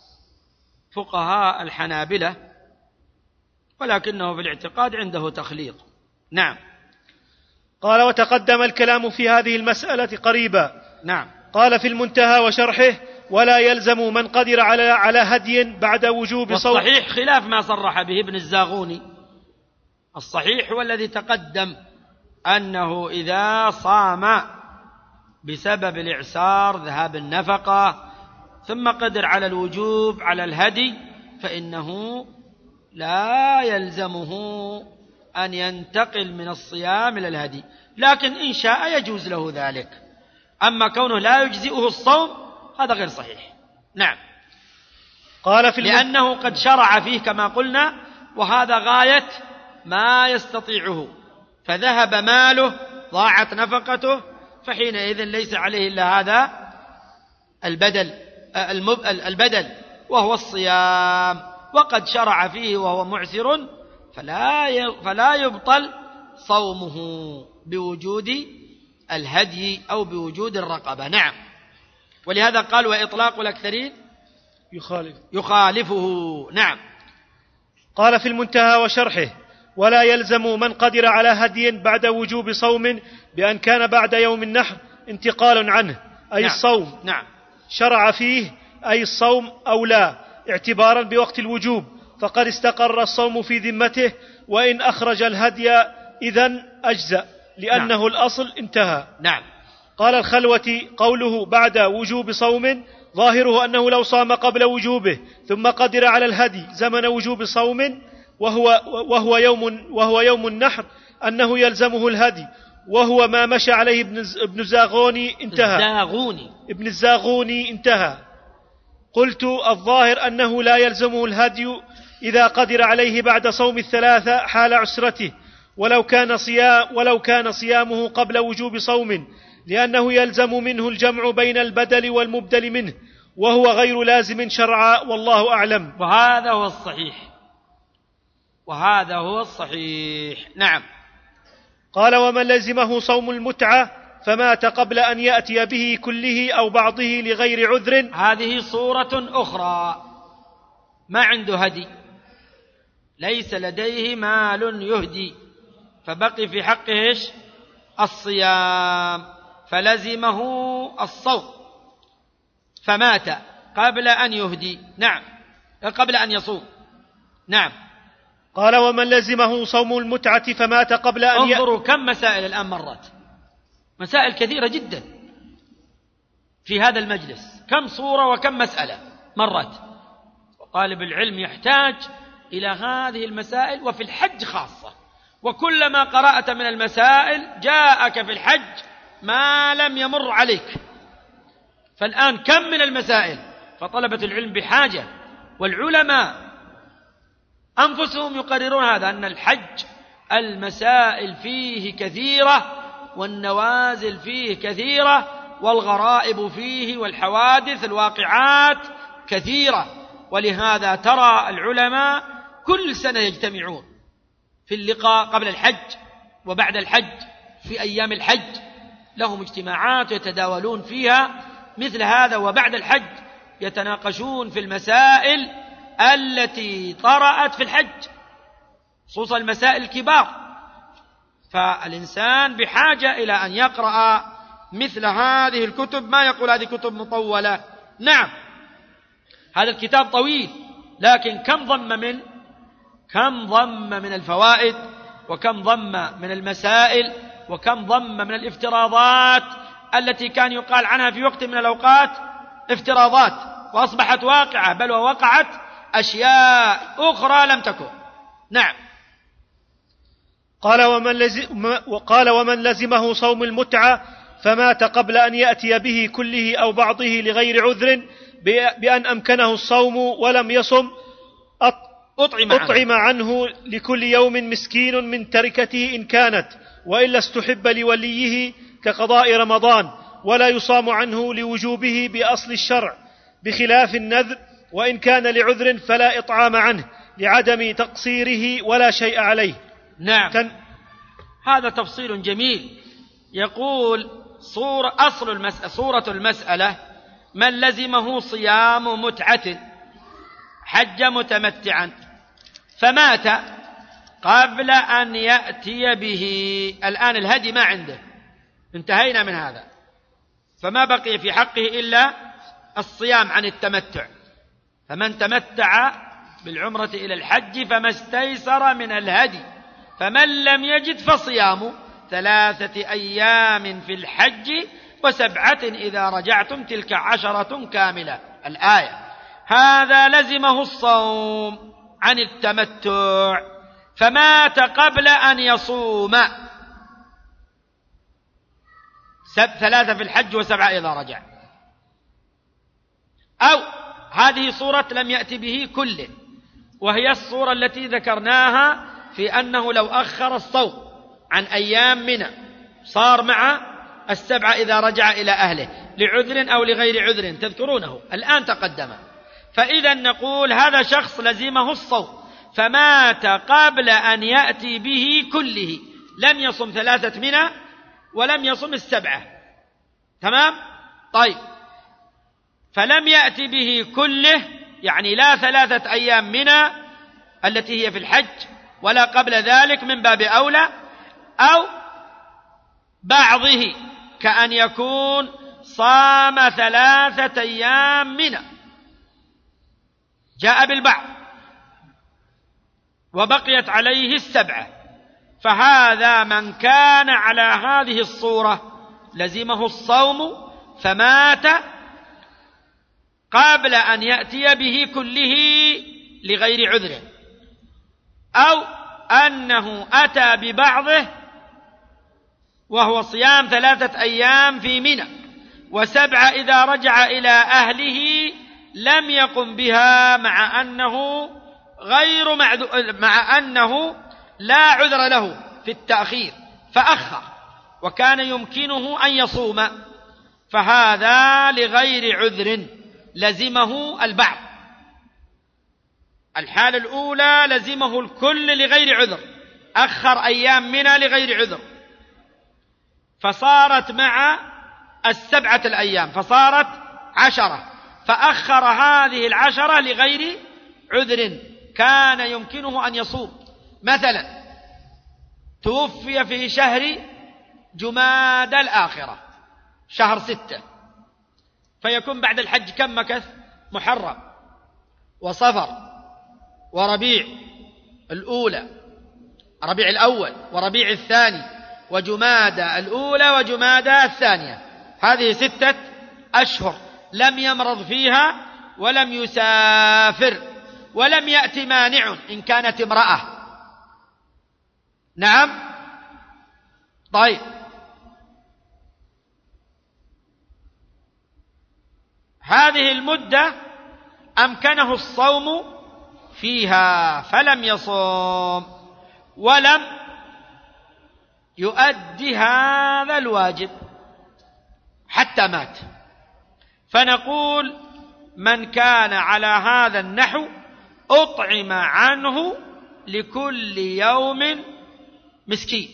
فقهاء الحنابلة، ولكنه في الاعتقاد عنده تخليط. نعم.
قال وتقدم الكلام في هذه المسألة قريبا.
نعم.
قال في المنتهى وشرحه: ولا يلزم من قدر على هدي بعد وجوب صوم.
والصحيح خلاف ما صرح به ابن الزاغوني، الصحيح هو الذي تقدم، أنه إذا صام بسبب الإعسار ذهاب النفقة ثم قدر على الوجوب على الهدي فإنه لا يلزمه أن ينتقل من الصيام إلى الهدي، لكن إن شاء يجوز له ذلك. أما كونه لا يجزئه الصوم هذا غير صحيح. نعم.
قال في
لأنه قد شرع فيه كما قلنا، وهذا غاية ما يستطيعه، فذهب ماله، ضاعت نفقته، فحينئذ ليس عليه إلا هذا البدل وهو الصيام، وقد شرع فيه وهو معسر، فلا يبطل صومه بوجود الهدي أو بوجود الرقبة. نعم. ولهذا قال وإطلاق الأكثرين يخالفه. نعم.
قال في المنتهى وشرحه: ولا يلزم من قدر على هدي بعد وجوب صوم بأن كان بعد يوم النحر انتقال عنه، أي
نعم.
الصوم.
نعم.
شرع فيه أي الصوم أو لا، اعتبارا بوقت الوجوب، فقد استقر الصوم في ذمته، وإن أخرج الهدي إذن أجزأ، لأنه نعم. الأصل. انتهى.
نعم.
قال الخلوة: قوله بعد وجوب صوم ظاهره أنه لو صام قبل وجوبه ثم قدر على الهدي زمن وجوب صوم وهو يوم النحر أنه يلزمه الهدي، وهو ما مشى عليه ابن الزاغوني. انتهى. قلت: الظاهر أنه لا يلزمه الهدي إذا قدر عليه بعد صوم الثلاثة حال عسرته، ولو كان صيامه قبل وجوب صوم، لأنه يلزم منه الجمع بين البدل والمبدل منه، وهو غير لازم شرعا، والله أعلم.
وهذا هو الصحيح. نعم.
قال: ومن لزمه صوم المتعة فمات قبل أن يأتي به كله أو بعضه لغير عذر.
هذه صورة أخرى، ما عنده هدي، ليس لديه مال يهدي، فبقي في حقه الصيام، فلزمه الصوم، فمات قبل أن يهدي. نعم. قبل أن يصوم. نعم.
قال: ومن لزمه صوم المتعة فمات قبل أن
انظروا كم مسائل الآن مرت، مسائل كثيرة جدا في هذا المجلس، كم صورة وكم مسألة مرت، وطالب العلم يحتاج إلى هذه المسائل، وفي الحج خاصة، وكلما قرأت من المسائل جاءك في الحج ما لم يمر عليك، فالآن كم من المسائل، فطلبة العلم بحاجة، والعلماء أنفسهم يقررون هذا، أن الحج المسائل فيه كثيرة، والنوازل فيه كثيرة، والغرائب فيه والحوادث الواقعات كثيرة. ولهذا ترى العلماء كل سنة يجتمعون في اللقاء قبل الحج وبعد الحج في أيام الحج، لهم اجتماعات يتداولون فيها مثل هذا، وبعد الحج يتناقشون في المسائل التي طرأت في الحج، خصوصا المسائل الكبار. فالإنسان بحاجة إلى أن يقرأ مثل هذه الكتب، ما يقول هذه كتب مطولة. نعم هذا الكتاب طويل، لكن كم ضم من الفوائد، وكم ضم من المسائل، وكم ضم من الافتراضات التي كان يقال عنها في وقت من الأوقات افتراضات، وأصبحت واقعة، بل ووقعت أشياء أخرى لم تكن. نعم.
قال ومن لزمه صوم المتعة فمات قبل أن يأتي به كله أو بعضه لغير عذر بأن أمكنه الصوم ولم يصم أطعم عنه لكل يوم مسكين من تركته إن كانت، وإلا استحب لوليه كقضاء رمضان، ولا يصام عنه لوجوبه بأصل الشرع، بخلاف النذر، وإن كان لعذر فلا إطعام عنه لعدم تقصيره ولا شيء عليه.
نعم. هذا تفصيل جميل. يقول صورة المسألة: من لزمه صيام متعة حج متمتعا فمات قبل أن يأتي به، الآن الهدي ما عنده، انتهينا من هذا، فما بقي في حقه إلا الصيام عن التمتع. فمن تمتع بالعمرة إلى الحج فما استيسر من الهدي، فمن لم يجد فصيام 3 أيام في الحج و7 إذا رجعتم تلك 10 كاملة. الآية. هذا لزمه الصوم عن التمتع فمات قبل أن يصوم، 3 في الحج و7 إذا رجع. أو هذه صورة لم يأتي به كله، وهي الصورة التي ذكرناها في أنه لو أخر الصوم عن أيام منى صار مع 7 إذا رجع إلى أهله لعذر أو لغير عذر، تذكرونه الآن تقدم. فإذا نقول هذا شخص لزمه الصوم فمات قبل أن يأتي به كله، لم يصم 3 منى ولم يصم 7. تمام؟ طيب، فلم يأتي به كله يعني لا 3 أيام منى التي هي في الحج ولا قبل ذلك من باب أولى، أو بعضه كأن يكون صام 3 أيام منى جاء بالبعض وبقيت عليه 7، فهذا من كان على هذه الصورة لزمه الصوم فمات قبل أن يأتي به كله لغير عذر، أو أنه أتى ببعضه وهو صيام 3 أيام في منى و7 إذا رجع إلى أهله لم يقم بها مع أنه لا عذر له في التأخير فأخر وكان يمكنه أن يصوم، فهذا لغير عذر لزمه البعض. الحالة الأولى لزمه الكل لغير عذر، أخر أيام منى لغير عذر فصارت مع 7 الأيام فصارت 10، فأخر هذه 10 لغير عذر كان يمكنه أن يصوم. مثلا توفي في شهر جمادى الآخرة شهر 6، فيكون بعد الحج كم مكث؟ محرم وصفر وربيع الأول وربيع الثاني وجمادى الأولى وجمادى الثانية، هذه 6 أشهر لم يمرض فيها ولم يسافر ولم يأتي مانع إن كانت امرأة. نعم. طيب، هذه المدة أمكنه الصوم فيها فلم يصوم ولم يؤدي هذا الواجب حتى مات، فنقول من كان على هذا النحو أطعم عنه لكل يوم مسكين،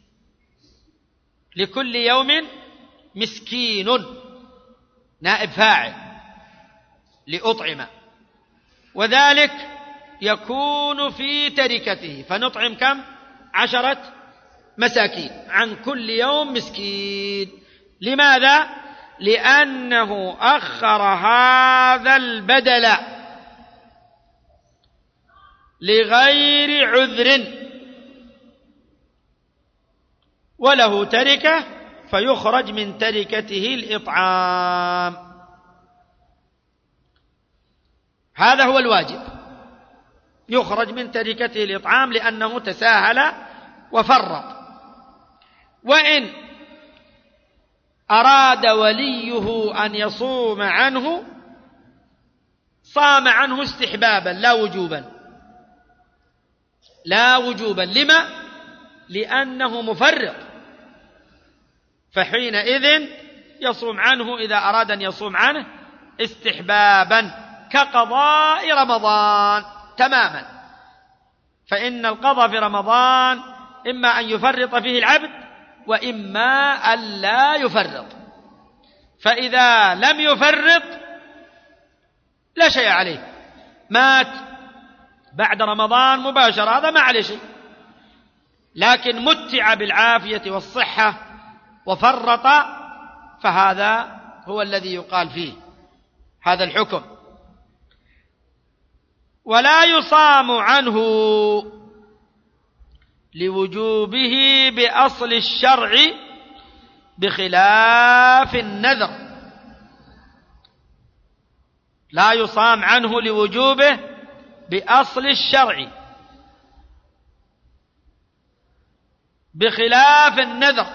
لكل يوم مسكين، نائب فاعل لأطعم، وذلك يكون في تركته، فنطعم كم؟ 10 مساكين عن كل يوم مسكين. لماذا؟ لأنه أخر هذا البدل لغير عذر، وله تركة فيخرج من تركته الإطعام. هذا هو الواجب، يخرج من تركته الإطعام لأنه تساهل وفرط. وإن أراد وليه أن يصوم عنه صام عنه استحبابا لا وجوبا، لا وجوبا. لما؟ لأنه مفرط، فحينئذ يصوم عنه إذا أراد أن يصوم عنه استحبابا كقضاء رمضان تماما. فإن القضاء في رمضان إما أن يفرط فيه العبد وإما أن لا يفرط، فإذا لم يفرط لا شيء عليه، مات بعد رمضان مباشرة هذا ما عليه شيء. لكن متع بالعافية والصحة وفرط فهذا هو الذي يقال فيه هذا الحكم. ولا يصام عنه لوجوبه بأصل الشرع بخلاف النذر، لا يصام عنه لوجوبه بأصل الشرع بخلاف النذر.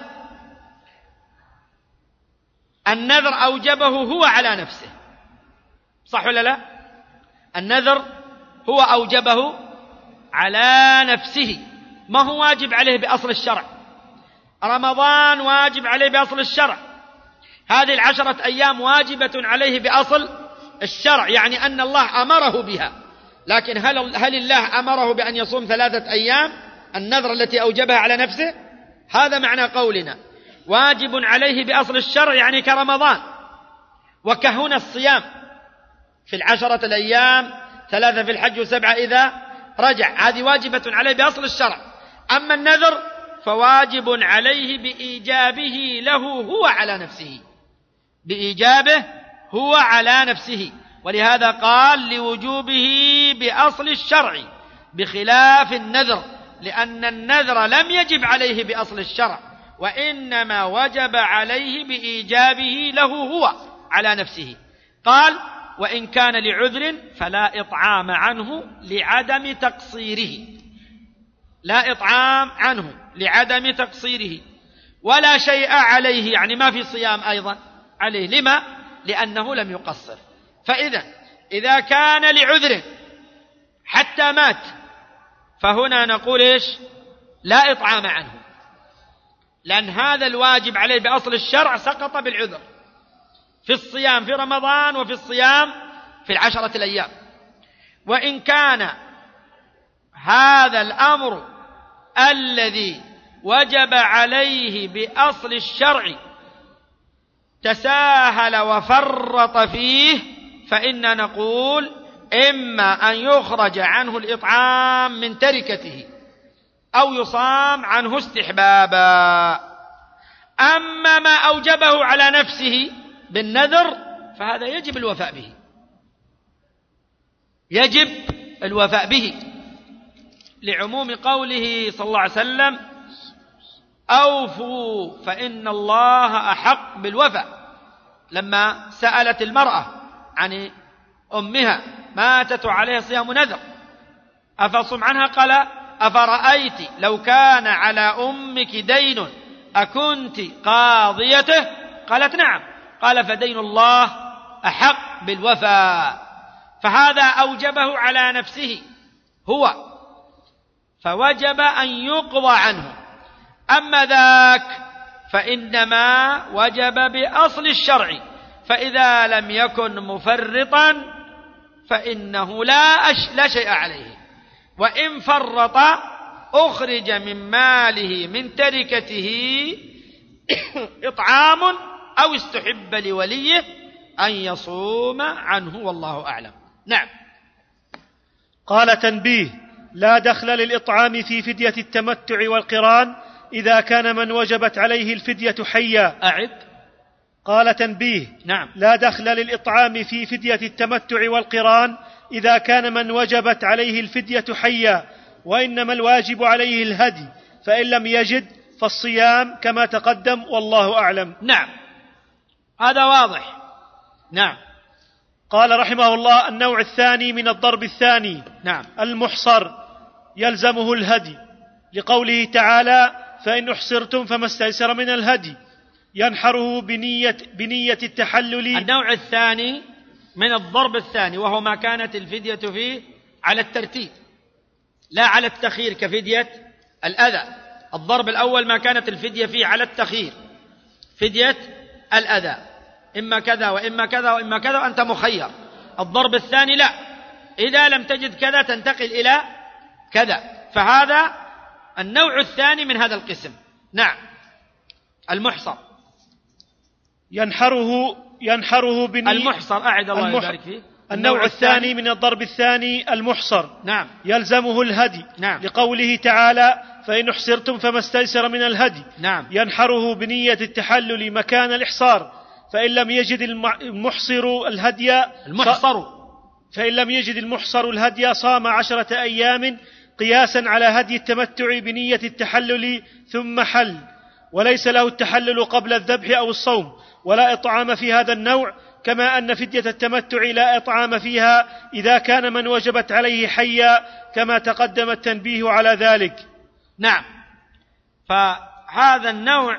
النذر أوجبه هو على نفسه، صح ولا لا؟ النذر هو أوجبه على نفسه، ما هو واجب عليه بأصل الشرع. رمضان واجب عليه بأصل الشرع، هذه 10 أيام واجبة عليه بأصل الشرع، يعني أن الله أمره بها. لكن هل الله أمره بأن يصوم 3 أيام النذر التي أوجبها على نفسه؟ هذا معنى قولنا واجب عليه بأصل الشرع، يعني كرمضان وكهنا الصيام في 10 الأيام 3 في الحج و7 إذا رجع، هذه واجبة عليه بأصل الشرع. أما النذر فواجب عليه بإيجابه له هو على نفسه، بإيجابه هو على نفسه. ولهذا قال لوجوبه بأصل الشرع بخلاف النذر، لأن النذر لم يجب عليه بأصل الشرع، وإنما وجب عليه بإيجابه له هو على نفسه. قال وإن كان لعذر فلا إطعام عنه لعدم تقصيره، لا إطعام عنه لعدم تقصيره، ولا شيء عليه، يعني ما في صيام أيضا عليه. لما؟ لأنه لم يقصر. إذا كان لعذر حتى مات فهنا نقول إيش؟ لا إطعام عنه، لأن هذا الواجب عليه بأصل الشرع سقط بالعذر في الصيام في رمضان وفي الصيام في 10 الأيام. وإن كان هذا الأمر الذي وجب عليه بأصل الشرع تساهل وفرط فيه فإن نقول إما أن يخرج عنه الإطعام من تركته أو يصام عنه استحبابا. أما ما أوجبه على نفسه بالنذر فهذا يجب الوفاء به، يجب الوفاء به، لعموم قوله صلى الله عليه وسلم أوفوا فإن الله أحق بالوفاء. لما سألت المرأة عن أمها ماتت عليها صيام نذر أفصم عنها؟ قال أفرأيت لو كان على أمك دين أكنت قاضيته؟ قالت نعم. قال فدين الله أحق بالوفاء. فهذا أوجبه على نفسه هو فوجب أن يقضى عنه. أما ذاك فإنما وجب بأصل الشرع، فإذا لم يكن مفرطا فإنه لا شيء عليه، وإن فرط أخرج من ماله من تركته إطعام أو استحب لوليه أن يصوم عنه، والله أعلم. نعم.
قال: تنبيه: لا دخل للإطعام في فدية التمتع والقران إذا كان من وجبت عليه الفدية حيا.
أعد.
قال: تنبيه:
نعم.
لا دخل للإطعام في فدية التمتع والقران إذا كان من وجبت عليه الفدية حيا، وإنما الواجب عليه الهدي، فإن لم يجد فالصيام كما تقدم، والله أعلم.
نعم، هذا واضح. نعم.
قال رحمه الله: النوع الثاني من الضرب الثاني.
نعم.
المحصر يلزمه الهدي، لقوله تعالى: فإن أحصرتم فما استيسر من الهدي، ينحره بنية التحلل.
النوع الثاني من الضرب الثاني وهو ما كانت الفدية فيه على الترتيب لا على التخيير كفدية الأذى. الضرب الأول ما كانت الفدية فيه على التخيير، فدية الأذى، إما كذا وإما كذا وإما كذا وأنت مخير. الضرب الثاني لا، إذا لم تجد كذا تنتقل إلى كذا، فهذا النوع الثاني من هذا القسم. نعم. المحصر
ينحره
المحصر. أعد الله يبارك فيه.
النوع الثاني من الضرب الثاني المحصر.
نعم.
يلزمه الهدي.
نعم.
لقوله تعالى: فإن أحصرتم فما استيسر من الهدي.
نعم.
ينحره بنية التحلل مكان الإحصار، فإن لم يجد المحصر الهدي صام 10 أيام قياسا على هدي التمتع بنية التحلل ثم حل، وليس له التحلل قبل الذبح أو الصوم، ولا إطعام في هذا النوع، كما أن فدية التمتع لا إطعام فيها إذا كان من وجبت عليه حيا، كما تقدم التنبيه على ذلك.
نعم. فهذا النوع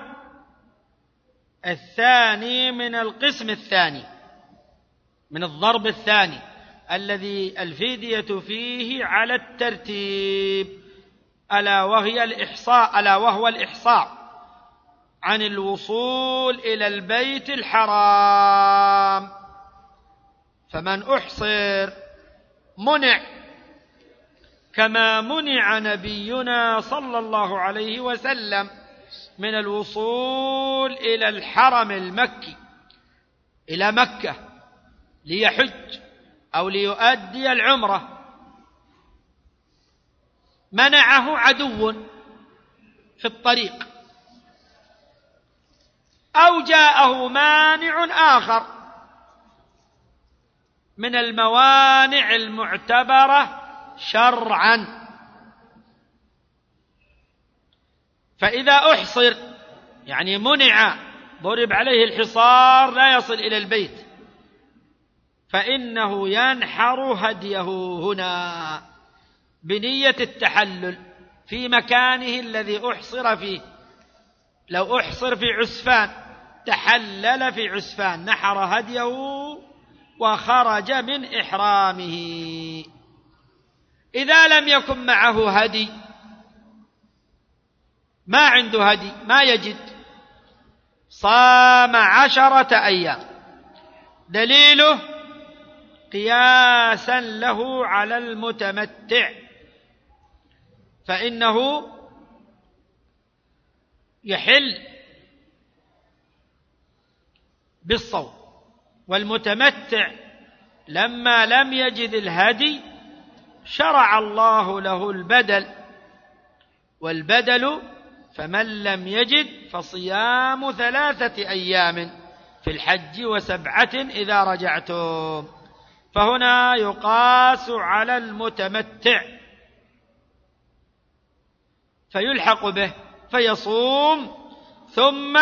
الثاني من القسم الثاني من الضرب الثاني الذي الفدية فيه على الترتيب، ألا وهو الإحصاء عن الوصول إلى البيت الحرام. فمن أحصر منع كما منع نبينا صلى الله عليه وسلم من الوصول إلى الحرم المكي، إلى مكة ليحج أو ليؤدي العمرة، منعه عدو في الطريق أو جاءه مانع آخر من الموانع المعتبرة شرعا. فإذا أحصر يعني منع، ضرب عليه الحصار لا يصل إلى البيت، فإنه ينحر هديه هنا بنية التحلل في مكانه الذي أحصر فيه. لو أحصر في عسفان تحلل في عسفان، نحر هديه وخرج من إحرامه. إذا لم يكن معه هدي، ما عنده هدي، ما يجد، صام 10 أيام. دليله قياسا له على المتمتع، فإنه يحل بالصوم، والمتمتع لما لم يجد الهدي شرع الله له البدل، والبدل فمن لم يجد فصيام 3 أيام في الحج و7 إذا رجعتم. فهنا يقاس على المتمتع فيلحق به فيصوم ثم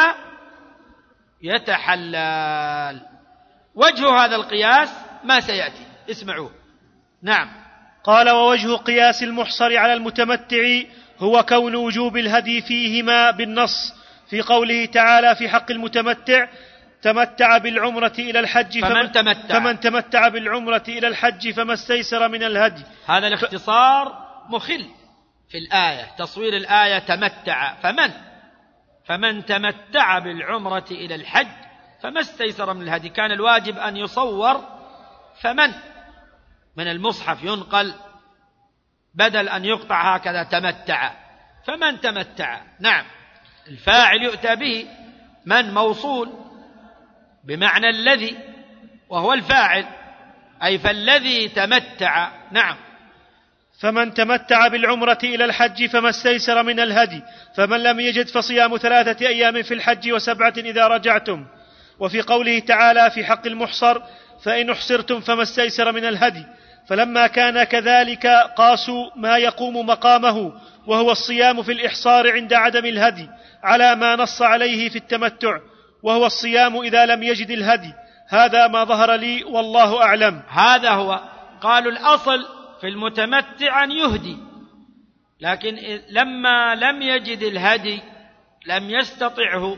يتحلل. وجه هذا القياس ما سيأتي، اسمعوه. نعم.
قال: ووجه قياس المحصر على المتمتع هو كون وجوب الهدي فيهما بالنص في قوله تعالى في حق المتمتع: تمتع بالعمرة إلى الحج فمن تمتع بالعمرة إلى الحج فما استيسر من الهدي.
هذا الاختصار مخل في الآية، تصوير الآية تمتع، فمن تمتع بالعمرة إلى الحج فما استيسر من الهدي. كان الواجب أن يصور فمن من المصحف ينقل بدل أن يقطع هكذا تمتع، فمن تمتع. نعم، الفاعل يؤتى به، من موصول بمعنى الذي وهو الفاعل، أي فالذي تمتع. نعم.
فمن تمتع بالعمرة إلى الحج فما استيسر من الهدي، فمن لم يجد فصيام 3 أيام في الحج و7 إذا رجعتم. وفي قوله تعالى في حق المحصر فإن أحصرتم فما استيسر من الهدي، فلما كان كذلك قاسوا ما يقوم مقامه وهو الصيام في الإحصار عند عدم الهدي على ما نص عليه في التمتع، وهو الصيام إذا لم يجد الهدي. هذا ما ظهر لي والله أعلم.
هذا هو. قالوا الأصل في المتمتع أن يهدي، لكن لما لم يجد الهدي لم يستطعه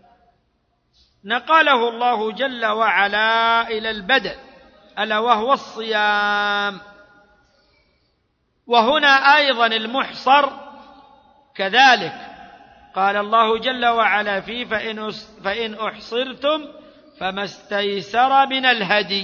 نقله الله جل وعلا إلى البدل، ألا وهو الصيام. وهنا أيضا المحصر كذلك، قال الله جل وعلا فيه فإن أحصرتم فما استيسر من الهدي.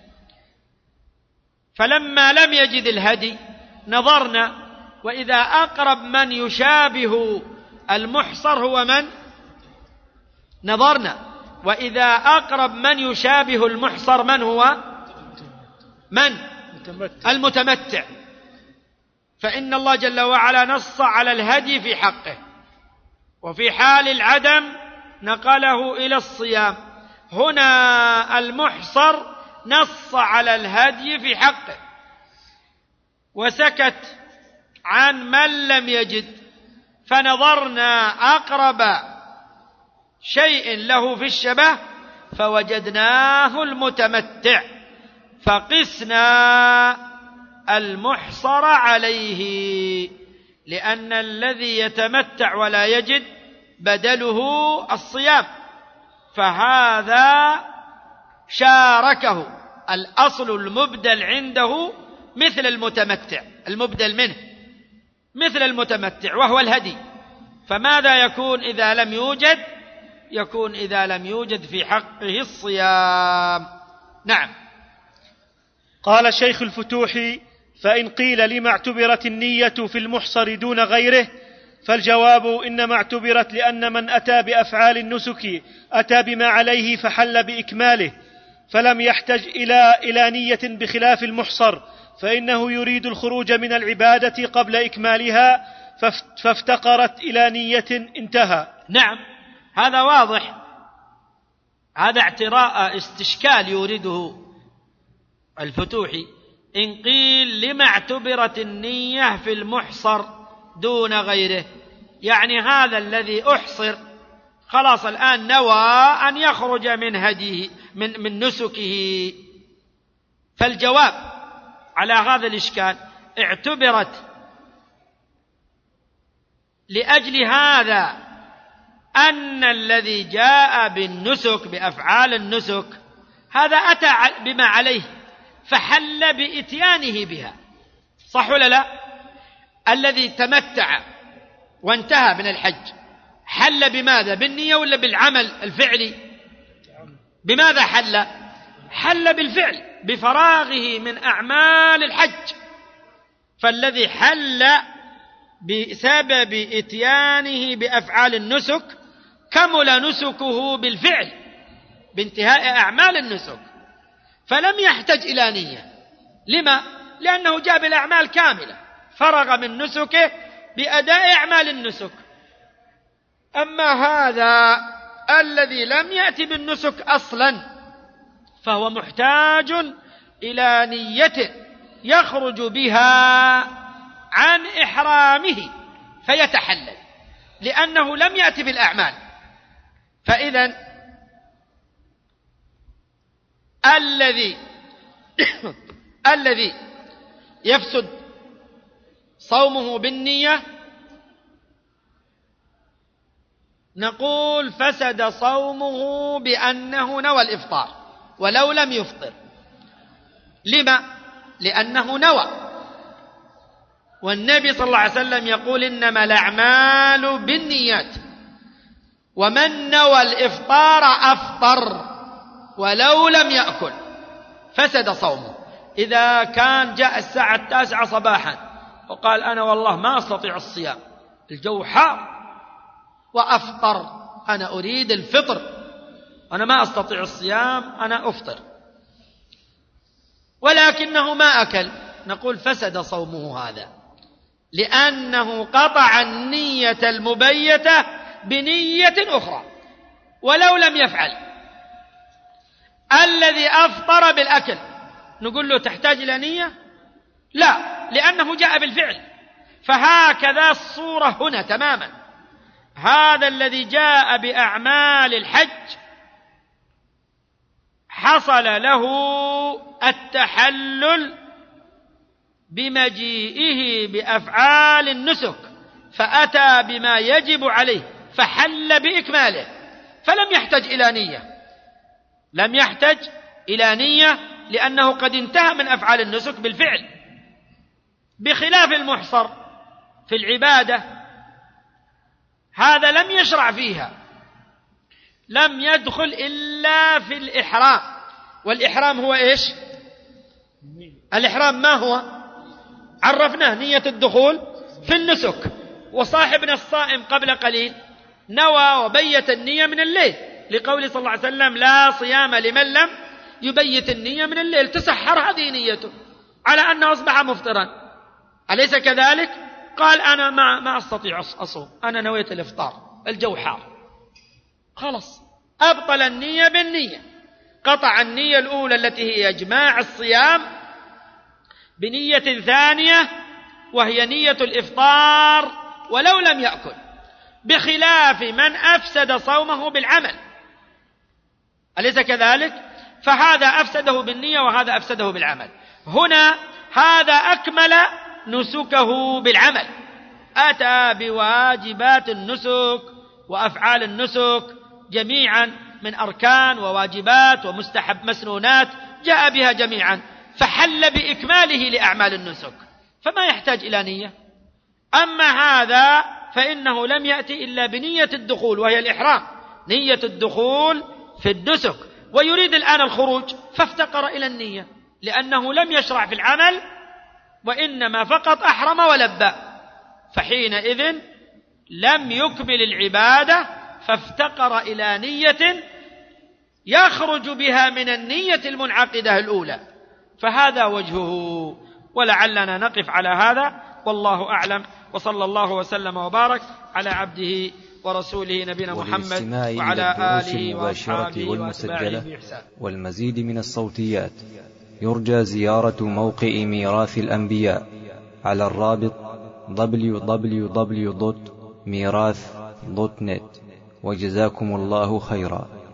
فلما لم يجد الهدي نظرنا، وإذا أقرب من يشابه المحصر هو من؟ نظرنا، وإذا أقرب من يشابه المحصر من هو؟ من؟ المتمتع. فإن الله جل وعلا نص على الهدي في حقه، وفي حال العدم نقله إلى الصيام. هنا المحصر نص على الهدي في حقه وسكت عن من لم يجد، فنظرنا أقرب شيء له في الشبه فوجدناه المتمتع، فقسنا المحصر عليه، لأن الذي يتمتع ولا يجد بدله الصيام، فهذا شاركه. الأصل المبدل عنده مثل المتمتع، المبدل منه مثل المتمتع وهو الهدي. فماذا يكون إذا لم يوجد؟ يكون إذا لم يوجد في حقه الصيام. نعم.
قال الشيخ الفتوحي: فإن قيل لما اعتبرت النية في المحصر دون غيره، فالجواب إنما اعتبرت لأن من أتى بأفعال النسك أتى بما عليه فحل بإكماله، فلم يحتج إلى نية بخلاف المحصر، فإنه يريد الخروج من العبادة قبل إكمالها فافتقرت إلى نية، انتهى.
نعم، هذا واضح. هذا استشكال يورده الفتوحي. إن قيل لما اعتبرت النية في المحصر دون غيره، يعني هذا الذي أحصر خلاص الآن نوى أن يخرج من هديه من نسكه. فالجواب على هذا الإشكال: اعتبرت لأجل هذا أن الذي جاء بالنسك بأفعال النسك هذا أتى بما عليه فحل بإتيانه بها، صح ولا لا؟ الذي تمتع وانتهى من الحج حل بماذا؟ بالنية ولا بالعمل الفعلي؟ بماذا حل؟ حل بالفعل، بفراغه من أعمال الحج. فالذي حل بسبب إتيانه بأفعال النسك كمل نسكه بالفعل بانتهاء أعمال النسك، فلم يحتج إلى نية. لما؟ لأنه جاء بالأعمال كاملة، فرغ من نسكه بأداء أعمال النسك. أما هذا الذي لم يأتي بالنسك أصلا فهو محتاج إلى نية يخرج بها عن إحرامه فيتحلل، لأنه لم يأتي بالأعمال. فإذن الذي يفسد صومه بالنية نقول فسد صومه بأنه نوى الإفطار ولو لم يفطر. لما؟ لأنه نوى، والنبي صلى الله عليه وسلم يقول إنما الأعمال بالنيات، ومن نوى الإفطار أفطر ولو لم يأكل، فسد صومه. إذا كان جاء الساعة 9 صباحا وقال أنا والله ما أستطيع الصيام، الجو حار، وأفطر، أنا أريد الفطر، أنا ما أستطيع الصيام، أنا أفطر، ولكنه ما أكل، نقول فسد صومه هذا، لأنه قطع النية المبيتة بنية أخرى ولو لم يفعل. الذي أفطر بالأكل نقول له تحتاج إلى نية؟ لا، لأنه جاء بالفعل. فهكذا الصورة هنا تماما. هذا الذي جاء بأعمال الحج حصل له التحلل بمجيئه بأفعال النسك، فأتى بما يجب عليه فحل بإكماله، فلم يحتج إلى نية، لم يحتج إلى نية، لأنه قد انتهى من أفعال النسك بالفعل، بخلاف المحصر في العبادة، هذا لم يشرع فيها، لم يدخل إلا في الإحرام. والإحرام هو إيش؟ الإحرام ما هو؟ عرفناه، نية الدخول في النسك. وصاحبنا الصائم قبل قليل نوى وبيت النية من الليل، لقول صلى الله عليه وسلم لا صيام لمن لم يبيت النية من الليل، تسحر، هذه نيته على أنه أصبح مفطرا، أليس كذلك؟ قال أنا ما أستطيع أصوم، أنا نويت الإفطار، الجو حار، خلاص أبطل النية بالنية، قطع النية الأولى التي هي إجماع الصيام بنية ثانية وهي نية الإفطار ولو لم يأكل، بخلاف من أفسد صومه بالعمل، أليس كذلك؟ فهذا أفسده بالنية وهذا أفسده بالعمل. هنا هذا أكمل نسكه بالعمل، أتى بواجبات النسك وأفعال النسك جميعا من أركان وواجبات ومستحب مسنونات، جاء بها جميعا، فحل بإكماله لأعمال النسك، فما يحتاج إلى نية. أما هذا فإنه لم يأتي إلا بنية الدخول وهي الإحرام، نية الدخول في النسك، ويريد الآن الخروج، فافتقر إلى النية، لأنه لم يشرع في العمل وإنما فقط أحرم ولبى، فحينئذ لم يكمل العبادة، فافتقر إلى نية يخرج بها من النية المنعقدة الأولى، فهذا وجهه. ولعلنا نقف على هذا، والله أعلم، وصلى الله وسلم وبارك على عبده ورسوله نبينا محمد وعلى آله وأصحابه وأتباعه بإحسان.
والمزيد من الصوتيات يرجى زيارة موقع ميراث الأنبياء على الرابط www.mirath.net. وجزاكم الله خيرا.